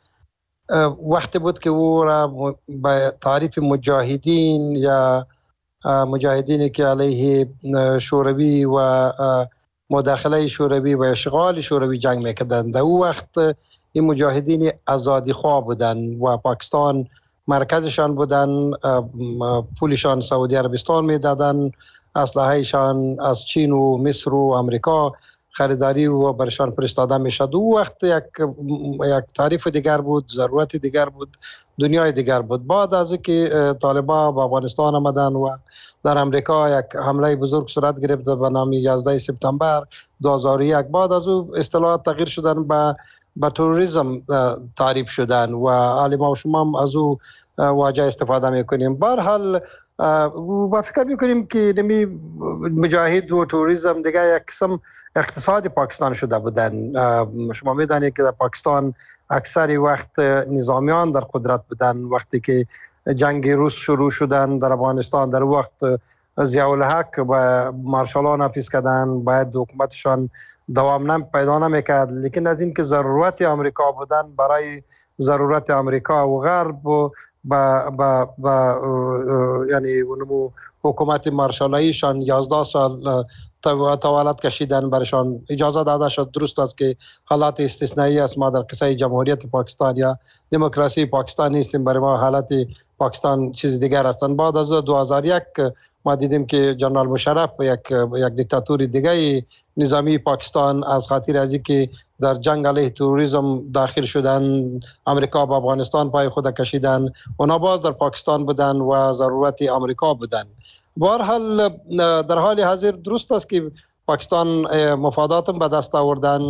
وقتی بود که او را به تعریف مجاهدین یا مجاهدینی که علیه شوروی و مداخله شوروی و اشغال شوروی جنگ میکردند، در او وقت این مجاهدین آزادی خواه بودن و پاکستان مرکزشان بودن، پولشان سعودی عربستان میدادن، اسلحه‌شان از چین و مصر و امریکا خریداری و برشان فرستاده میشد. او وقت یک یک تعریف دیگر بود، ضرورت دیگر بود، دنیای دیگر بود. بعد از اینکه طالبان به افغانستان آمدن و در امریکا یک حمله بزرگ صورت گرفت به نام یازده سپتامبر دو هزار و یک، بعد از او اصطلاحات تغییر شدن به به تروریسم تعریف شدن و حالی ما و شما هم از او واژه استفاده میکنیم. به هر حال و فکر میکنیم که نمی مجاهد و توریسم دیگه یک قسم اقتصاد پاکستان شده بودن. شما میدانید که در پاکستان اکثر وقت نظامیان در قدرت بودن. وقتی که جنگ روس شروع شدن در افغانستان، در وقت ضیاءالحق و مارشالان نافذ کردن، باید حکومتشان دوام نم پیدا نمیکرد، لیکن از این که ضرورت امریکا بودن، برای ضرورت امریکا و غرب با با با یعنی اونمو حکومت مارشالاییشان یازده سال توالت کشیدن، برشان اجازه داده شد. درست است که حالات استثنایی است، ما در قصه جمهوریت پاکستان یا دموکراسی پاکستان نیستیم، برای ما حالت پاکستان چیز دیگر هستند. بعد از دو هزار و یک ما دیدیم که جنرال مشرف یک یک دیکتاتوری دیگه نظامی پاکستان از خاطر از اینکه در جنگ علیه تروریسم داخل شدن، امریکا با افغانستان پای خود کشیدن، اونا باز در پاکستان بودن و ضرورت امریکا بودن. به هر حال در حال حاضر درست است که پاکستان مفاداتم به دست آوردن،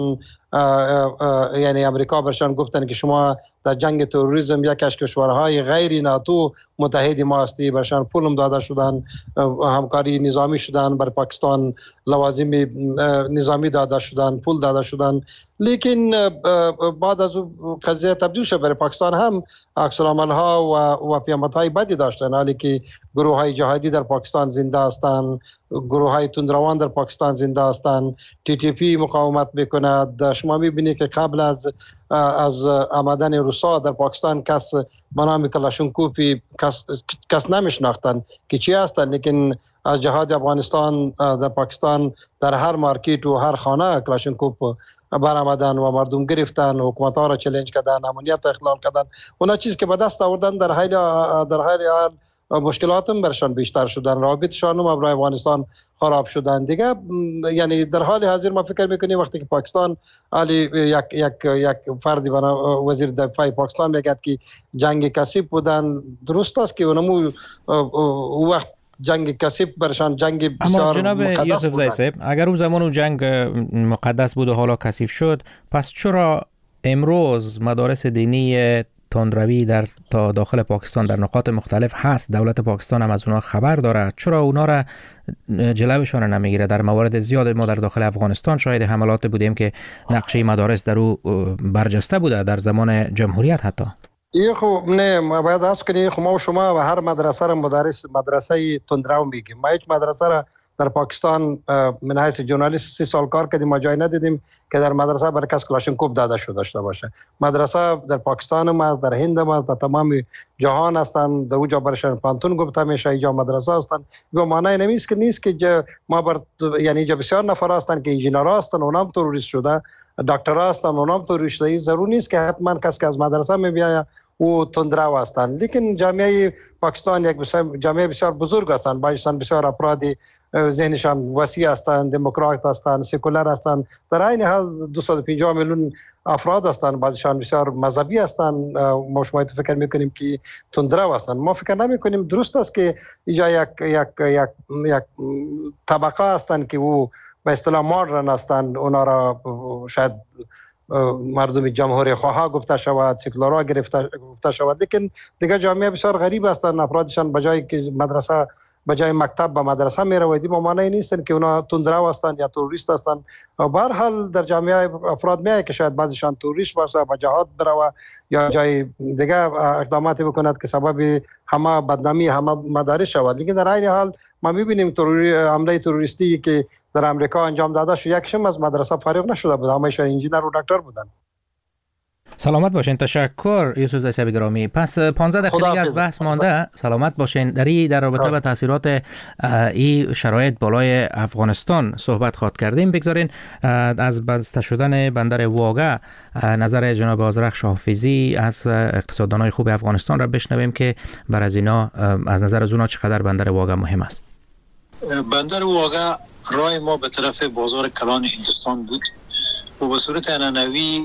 یعنی امریکا برشان گفتن که شما در جنگ تروریسم یک از کشورهای غیر ناتو متحد ما هستی، برشان پولم داده شدن، همکاری نظامی شدن، بر پاکستان لوازم نظامی داده شدن، پول داده شدن. لیکن بعد از قضیه تبدیل شد، برای پاکستان هم عکس العمل ها و و پیامد های بدی داشتن، حالی که گروه های جهادی در پاکستان زنده هستند، گروه های تندروان در پاکستان زنده هستند، تی تی پی مقاومت میکند. شما میبینید که قبل از از آمدن روسا در پاکستان کس به نام کلاشینکوفی کس, کس نمیشناختن که چی هستن، لیکن از جهاد افغانستان در پاکستان در هر مارکت و هر خانه کلاشینکوف برآمدن و مردم گرفتن، حکومت ها را چالش کردن، امنیت اخلال کردن. اونا چیز که به دست آوردن در حال در حال مشکلات هم برشان بیشتر شدن، رابطشان هم برای افغانستان خراب شدن دیگه. یعنی در حال حاضر ما فکر میکنیم وقتی که پاکستان علی یک یک یک فردی بنا وزیر دفاع پاکستان میگه که جنگ کثیف بودن، درست است که اونمو وقت جنگ کثیف برشان جنگ بسیار اما جناب یوسف زی صاحب، اگر اون زمان اون جنگ مقدس بود و حالا کثیف شد، پس چرا امروز مدارس دینی تندروی در تا داخل پاکستان در نقاط مختلف هست، دولت پاکستان هم از اونا خبر داره، چرا اونا را جلوشان نمیگیره؟ در موارد زیاد ما در داخل افغانستان شاهد حملات بودیم که نقشه مدارس در او برجسته بوده در زمان جمهوریت حتی. این خب نه، ما باید از کنیم خب ما و شما و هر مدرسه را مدرس مدرسه تندرو میگیم. ما هیچ مدرسه را در پاکستان من حیث ژورنالیست سی سال کار کردیم، ما جای ندیدیم که در مدرسه برای کس کلاشینکوف داده شده داشته باشه. مدرسه در پاکستان هم است، در هند هم است، در تمام جهان هستند. در اونجا برشان پانتون گفته میشه، اینجا مدرسه هستند. به معنی نمیست که نیست که ما بر یعنی اینجا بسیار نفر هستند که انجینر هستند، اونام تروریست شده، دکتر هستند، اونام تروریست شده. ضرور نیست که حتما کس که از مدرسه میبیاید او تندرو هستند. لیکن جامعه پاکستان یک بسیار جامعه بسیار بزرگ هستند، باشند بسیار افرادی ذهنشان وسیع هستند، دموکرات هستند، سکولار هستند. در این حال دویست و پنجاه میلیون افراد هستند، بعضیشان بسیار مذهبی هستند. ما شما فکر میکنیم که تندرو هستند. ما فکر نمیکنیم. درست است که اینجا یک یک یک یک طبقه هستند که او به اصطلاح مدرن هستند، اونا را شاید مردم جمهوری خواه گفته شود، سکولارها گرفته گفته شود. لیکن دیگه جامعه بسیار غریب هستند. افرادشان بجای که مدرسه بجای مکتب به مدرسه می روید، با معنی نیستن که اونا تندرو هستند یا تروریست هستند. به هر حال در جامعه افراد میاد که شاید بعضیشان تروریست باشه، به جهاد بروه یا جای دیگه اقداماتی بکند که سبب همه بدنامی همه مدارس شود. لیکن در این حال ما میبینیم تروری حمله تروریستی که در امریکا انجام داده شد، یکشم از مدرسه فارغ نشده بود، همه‌شان انجینر و دکتر بودن. سلامت باشین. تشکر یوسف زیسوی گرامی. پس پانزده دقیقه دیگه از بحث مانده. سلامت باشین. در در رابطه با تاثیرات این شرایط بالای افغانستان صحبت خواهد کردیم. بگذارین از بسته شدن بندر واگه نظر جناب آذرخش حافظی از اقتصاددانای خوب افغانستان را بشنویم که بر از اینا از نظر از اونا چقدر بندر واگه مهم است. بندر واگه راه ما به طرف بازار کلان هندوستان بود و به صورت عنعنوی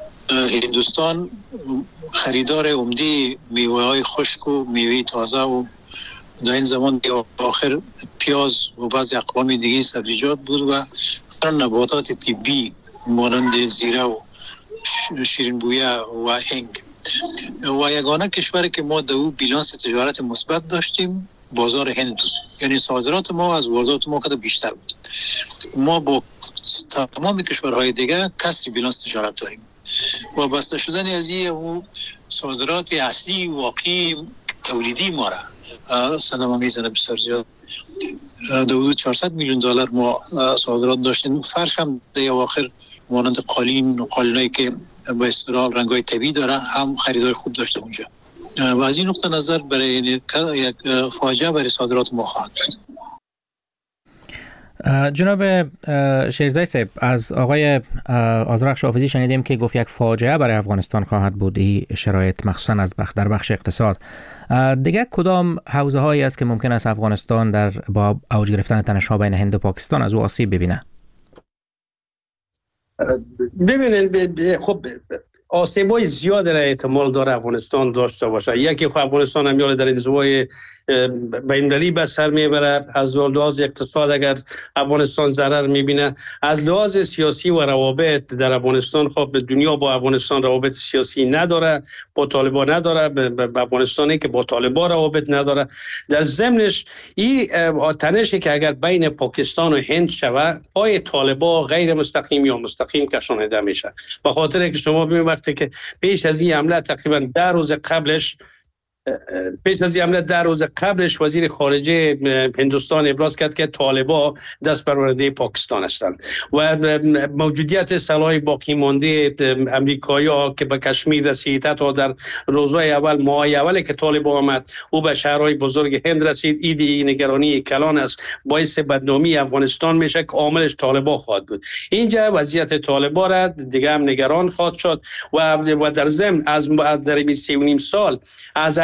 هندوستان خریدار عمده میوه های خشک و میوه تازه و در این زمان آخر پیاز و بعضی اقوام دیگه سبزیجات بود و نباتات طبی مانند زیره و شیرین بویه و هنگ. و یگانه کشوری که ما در او بیلانس تجارت مثبت داشتیم بازار هند بود، یعنی صادرات ما از واردات ما کده بیشتر بود. ما با تمام کشورهای دیگه کسری بیلانس تجارت داریم و بسته شدن از این صادرات اصلی واقعی تولیدی ما را صدمه میزنه بسیار زیاد. حدود چهارصد میلیون دلار ما صادرات داشتیم. فرش هم در اواخر مانند قالین و قالینایی که با اصطلاح رنگای طبیعی داره هم خریدار خوب داشته اونجا و از این نقطه نظر برای یک فاجعه برای صادرات ما خواهد بود. جناب شیرزای صاحب، از آقای آذرخش حافظی شنیدیم که گفت یک فاجعه برای افغانستان خواهد بود این شرایط، مخصوصا از بخش در بخش اقتصاد. دیگه کدام حوزه هایی است که ممکن است افغانستان در با اوج گرفتن تنش‌ها بین هند و پاکستان از او آسیب ببینه؟ ببینید خب آسیب‌های زیاد را احتمال داره افغانستان داشته باشه. یکی خب افغانستان هم یال در انزوای بین‌المللی به سر میبره. از لحاظ اقتصاد اگر افغانستان ضرر میبینه، از لحاظ سیاسی و روابط در افغانستان خب دنیا با افغانستان روابط سیاسی نداره، با طالبان نداره، به افغانستانی که با طالبان روابط نداره. در ضمنش این تنشی که اگر بین پاکستان و هند شود، پای طالبان غیر مستقیم یا مستقیم کشانده میشه. به خاطر که شما ببینید وقتی که پیش از این حمله تقریبا ده روز قبلش پیش از حمله در روز قبلش وزیر خارجه هندوستان ابراز کرد که طالبان دست برآورده پاکستان هستند و موجودیت سلاح باقی مانده امریکایی‌ها که به کشمیر رسید، حتی در روزهای اول ماهای اولی که طالبان آمد او به شهرهای بزرگ هند رسید. ایدی نگرانی کلان است، باعث بدنامی افغانستان میشه که عاملش طالبان خواهد بود. اینجا وضعیت طالبان را دیگه هم نگران خواهد شد و و در ضمن از در این سه و نیم سال از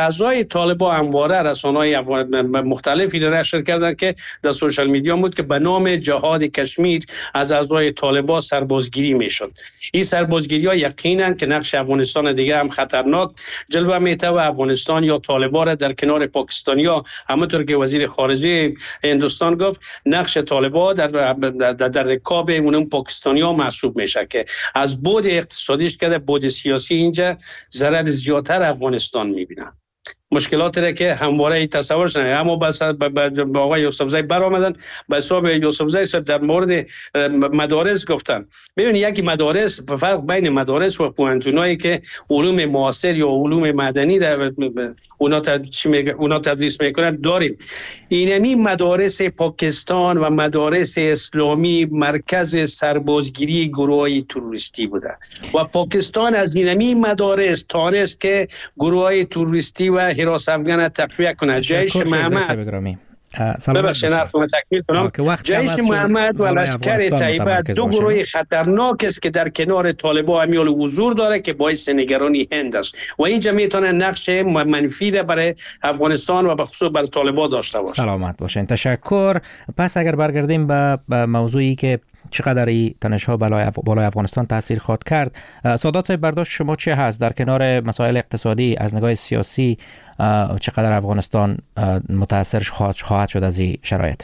اعضای طالبان همواره رسانه‌های مختلفی را نشر کردند که در سوشال میدیا بود که به نام جهاد کشمیر از اعضای طالبان سربازگیری میشد. این سربازگیری‌ها یقینا که نقش افغانستان دیگه هم خطرناک جلوه میته و افغانستان یا طالبان را در کنار پاکستانیا، همونطور که وزیر خارجه هندوستان گفت، نقش طالبان در در, در رکاب اون پاکستانیا محسوب میشه که از بعد اقتصادیش که بعد سیاسی اینجا ضرر زیادتر افغانستان میبینن. مشکلاتی را که همواره تصور شدن، اما بس با آقای یوسفزئی برآمدن به حساب یوسفزئی صاحب در مورد مدارس گفتن. ببینید یکی مدارس، فرق بین مدارس و پوهنتونایی که علوم معاصر یا علوم مدنی را اونا اونا تدریس میکنن داریم. اینمی مدارس پاکستان و مدارس اسلامی مرکز سربازگیری گروه‌های تروریستی بوده و پاکستان از اینمی مدارس تانست که گروه‌های تروریستی و حراس افغان تقویه کنه. جیش محمد ببخشید نرفتم تکمیل کنم. جیش محمد و لشکر طیبه دو گروه خطرناک است که در کنار طالبان امیال حضور داره که باعث نگرانی هند است و اینجا میتونه نقش منفی برای افغانستان و به خصوص برای طالبان داشته باشه. سلامت باشین. تشکر. پس اگر برگردیم به موضوعی که چقدر این تنش‌ها بالای بالای افغانستان تاثیر خواهد کرد، سادات صاحب برداشت شما چه هست در کنار مسائل اقتصادی؟ از نگاه سیاسی چقدر افغانستان متاثر خواهد شد از این شرایط؟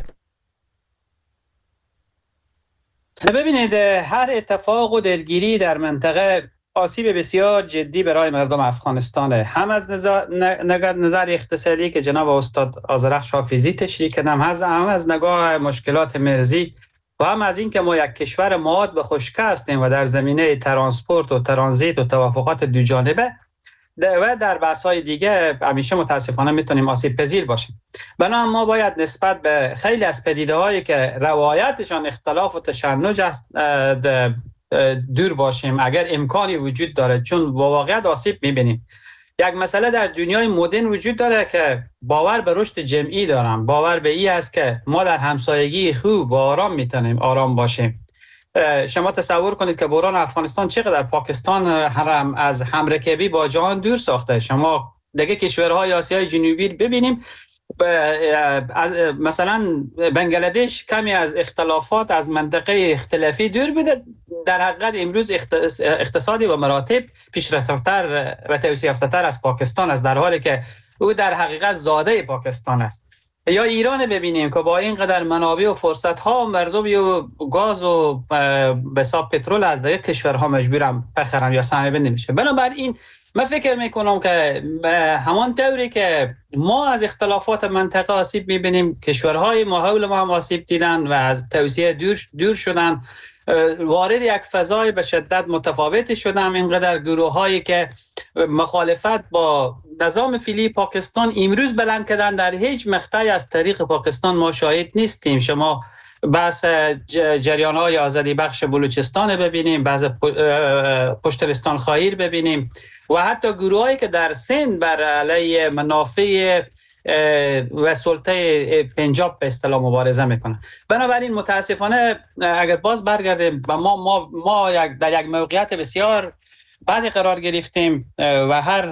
ببینید، هر اتفاق و درگیری در منطقه آسیب بسیار جدی برای مردم افغانستان، هم از نظر, نظر اقتصادی که جناب استاد آذرخش حافظی تشریح کردم، هم از نگاه مشکلات مرزی و هم از این که ما یک کشور ماد به خشکه هستیم و در زمینه ترانسپورت و ترانزیت و توافقات دو جانبه و در بحث‌های دیگه همیشه متاسفانه میتونیم آسیب پذیر باشیم. بنابراین ما باید نسبت به خیلی از پدیده‌هایی که روایتشان اختلاف و تشنج است دور باشیم اگر امکانی وجود داره، چون با واقعیت آسیب میبینیم. یک مسئله در دنیای مدرن وجود داره که باور به رشد جمعی دارم، باور به این است که ما در همسایگی خوب و آرام میتونیم آرام باشیم. شما تصور کنید که بحران افغانستان چقدر پاکستان هم از همرکبی با جهان دور ساخته. شما دیگه کشورهای آسیای جنوبی ببینیم، مثلا بنگلادش کمی از اختلافات از منطقه اختلافی دور بوده، در حقیقت امروز اقتصادی و مراتب پیشرفت‌تر و توسعه یافته‌تر از پاکستان است، در حالی که او در حقیقت زاده پاکستان است. یا ایران ببینیم که با اینقدر منابع و فرصت‌ها مردم و گاز و به حساب پترول از دیگر کشورها مجبورم بخرن یا سهمیه نمیشه. بنابراین من فکر میکنم که همان طوری که ما از اختلافات منطقه آسیب میبینیم، کشورهای ما حول ما هم آسیب دیدن و از توسعه دور, دور شدن، وارد یک فضای به شدت متفاوت شدن. اینقدر گروه هایی که مخالفت با نظام فعلی پاکستان امروز بلند کردن، در هیچ مقطعی از تاریخ پاکستان ما شاهد نیستیم. شما بحث جریان های آزادی بخش بلوچستان ببینیم، بحث پشترستان خایر ببینیم و حتی گروه هایی که در سند بر علیه منافع و سلطه پنجاب به اصطلاح مبارزه میکنن. بنابراین متاسفانه اگر باز برگردیم و ما ما ما یک در یک موقعیت بسیار بعدی قرار گرفتیم و هر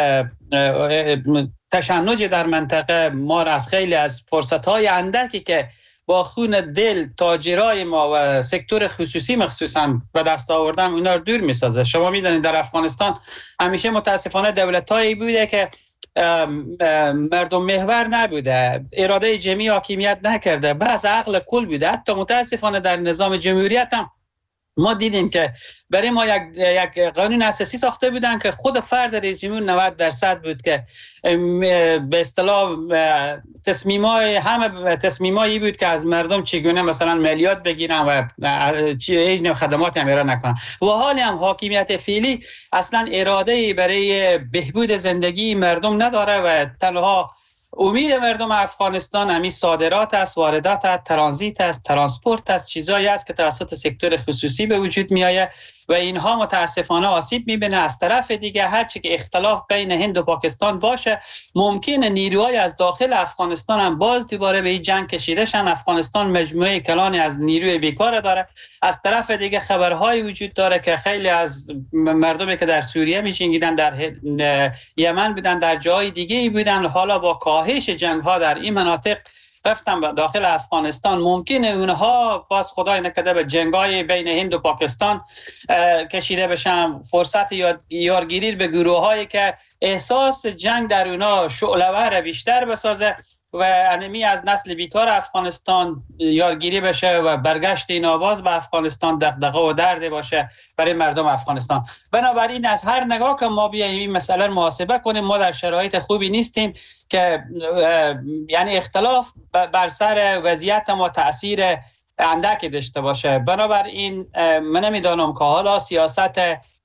تشنج در منطقه ما را از خیلی از فرصت‌های اندکی که با خون دل تاجرای ما و سکتور خصوصی مخصوصا به دست آوردن اینا رو دور میسازه. شما میدونید در افغانستان همیشه متاسفانه دولتایی بوده که مردم محور نبوده، اراده جمعی حاکمیت نکرده، بحث عقل کل بوده. حتی متاسفانه در نظام جمهوریت هم ما دیدیم که برای ما یک یک قانون اساسی ساخته بودن که خود فرد رئیس جمهور نود درصد بود که به اصطلاح تصمیمای همه تصمیمایی بود که از مردم چگونه مثلا مالیات بگیرن و هیچ نوع خدماتی هم ارائه نکنن. و حالی هم حاکمیت فعلی اصلا اراده برای بهبود زندگی مردم نداره و تنها امید مردم افغانستان همین صادرات است، واردات است، ترانزیت است، ترانسپورت است، چیزایی است که توسط سکتور خصوصی به وجود می آید و اینها متاسفانه آسیب میبینه. از طرف دیگه هرچی که اختلاف بین هند و پاکستان باشه، ممکنه نیروهای از داخل افغانستان هم باز دوباره به این جنگ کشیده شن. افغانستان مجموعه کلانی از نیروی بیکار داره. از طرف دیگه خبرهایی وجود داره که خیلی از مردمی که در سوریه می‌جنگیدن، در یمن بودن، در جای دیگه بودن، حالا با کاهش جنگ ها در این مناطق رفتن به داخل افغانستان. ممکنه اونها باز خدای نکرده به جنگای بین هند و پاکستان کشیده بشن. فرصت یارگیری به گروه هایی که احساس جنگ در اونها شعله‌ور بیشتر بسازه و انمی از نسل بیکار افغانستان یارگیری بشه و برگشت اینا باز به افغانستان دغدغه و درد باشه برای مردم افغانستان. بنابراین از هر نگاه که ما بیاییم این مسئله رو محاسبه کنیم، ما در شرایط خوبی نیستیم که یعنی اختلاف بر سر وضعیت ما تأثیر اندکی داشته باشه. بنابراین من نمیدانم که حالا سیاست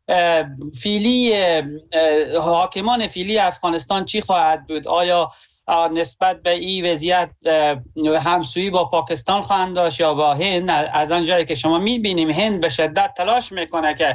فعلی حاکمان فعلی افغانستان چی خواهد بود. آیا نسبت به این وضعیت همسویی با پاکستان خواهند داشت یا با هند؟ از آنجایی که شما میبینیم هند به شدت تلاش میکنه که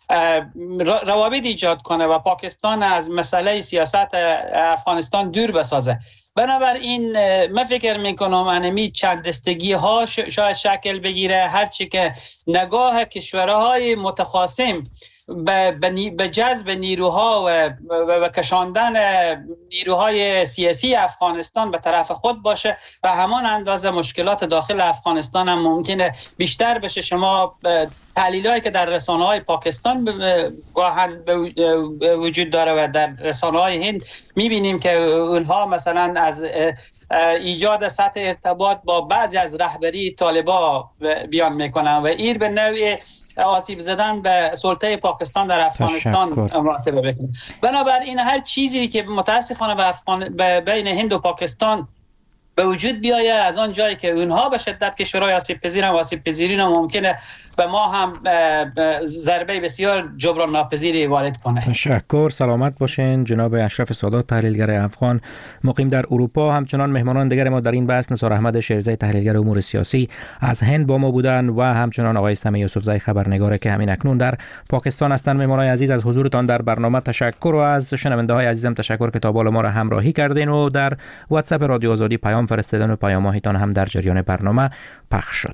روابط ایجاد کنه و پاکستان از مسئله سیاست افغانستان دور بسازه. بنابراین من فکر میکنم انمی چند دستگی ها شاید شکل بگیره، هرچی که نگاه کشورهای متخاصم به جذب نیروها و, و کشاندن نیروهای سیاسی افغانستان به طرف خود باشه و همان اندازه مشکلات داخل افغانستان هم ممکنه بیشتر بشه. شما تحلیلایی که در رسانه‌های پاکستان گاهن وجود داره و در رسانه‌های هند می‌بینیم که اونها مثلا از ایجاد سطح ارتباط با بعضی از رهبری طالبان بیان میکنن و این به نوعی آسیب زدن به سلطه پاکستان در افغانستان مراتبه بکنه. بنابراین هر چیزی که متاسفانه به افغان... به بین هند و پاکستان به وجود بیایه، از آن جایی که اونها به شدت کشورهای آسیب پذیرن و آسیب پذیرین ممکنه به ما هم ضربه بسیار جبران ناپذیری وارد کنه. تشکر. سلامت باشین جناب اشرف سادات، تحلیلگر افغان مقیم در اروپا. همچنان مهمانان دیگر ما در این بحث نثار احمد شیرزی، تحلیلگر امور سیاسی از هند با ما بودن و همچنان آقای سمیع یوسفزی، خبرنگار که همین اکنون در پاکستان هستند. مهمانان عزیز از حضورتان در برنامه تشکر و از شنونده های عزیزم تشکر که تا بالا ما را همراهی کردین و در واتساپ رادیو آزادی پیام فرستادن و پیام‌هایتان هم در جریان برنامه پخش شد.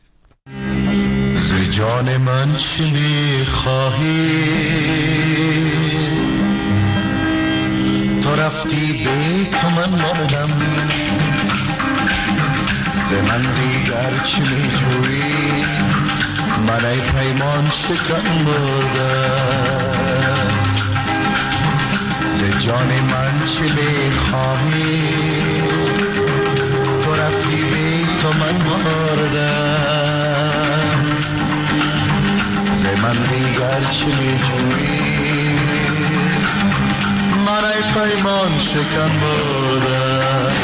ز جان من چه می‌خواهی؟ تو رفتی به تو من ماندم، ز من دیگر چه می‌جویی؟ من ای پیمان شکن مردم. ز جان من چه می‌خواهی؟ تو رفتی به تو من ماندم، من دیگر چه می‌جویی؟ من ای پیمان شکن بودم.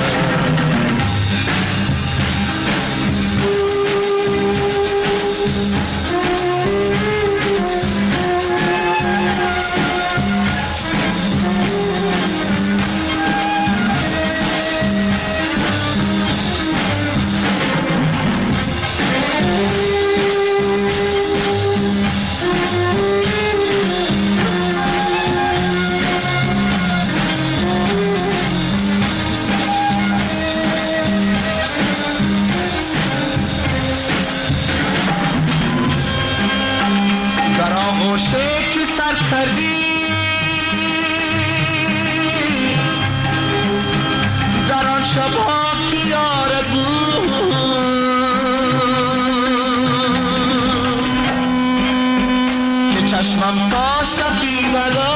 چشمم تا سفید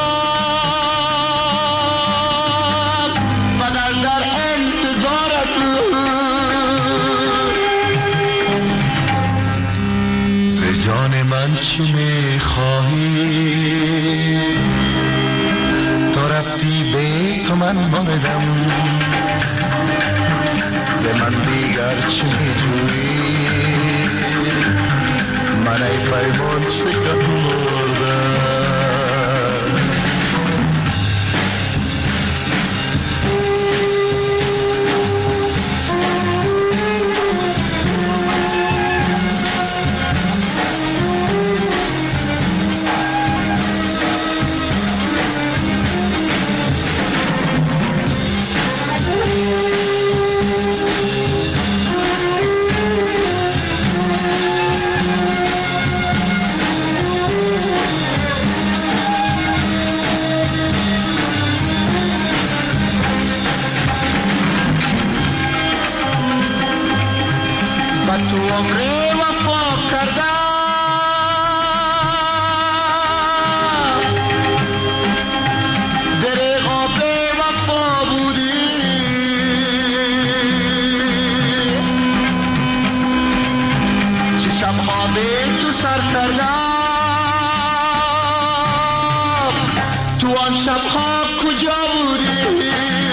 و در در انتظارت ز جان من چی میخواهی؟ تو رفتی به تو من ماندم، ز من دیگر چی میجویی؟ من ای پیمان شکن مردم. با تو عمر وفا کردم دریغا به وفا بودی چه شبها به تو سر کردم تو آن شبها کجا بودی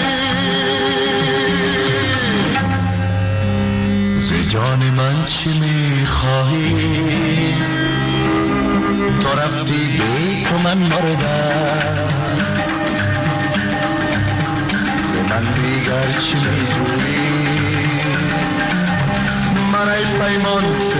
ز جان من چی میخواهی تو رفتی بی تو من مردم ز من دیگر چی میجویی من ای پیمان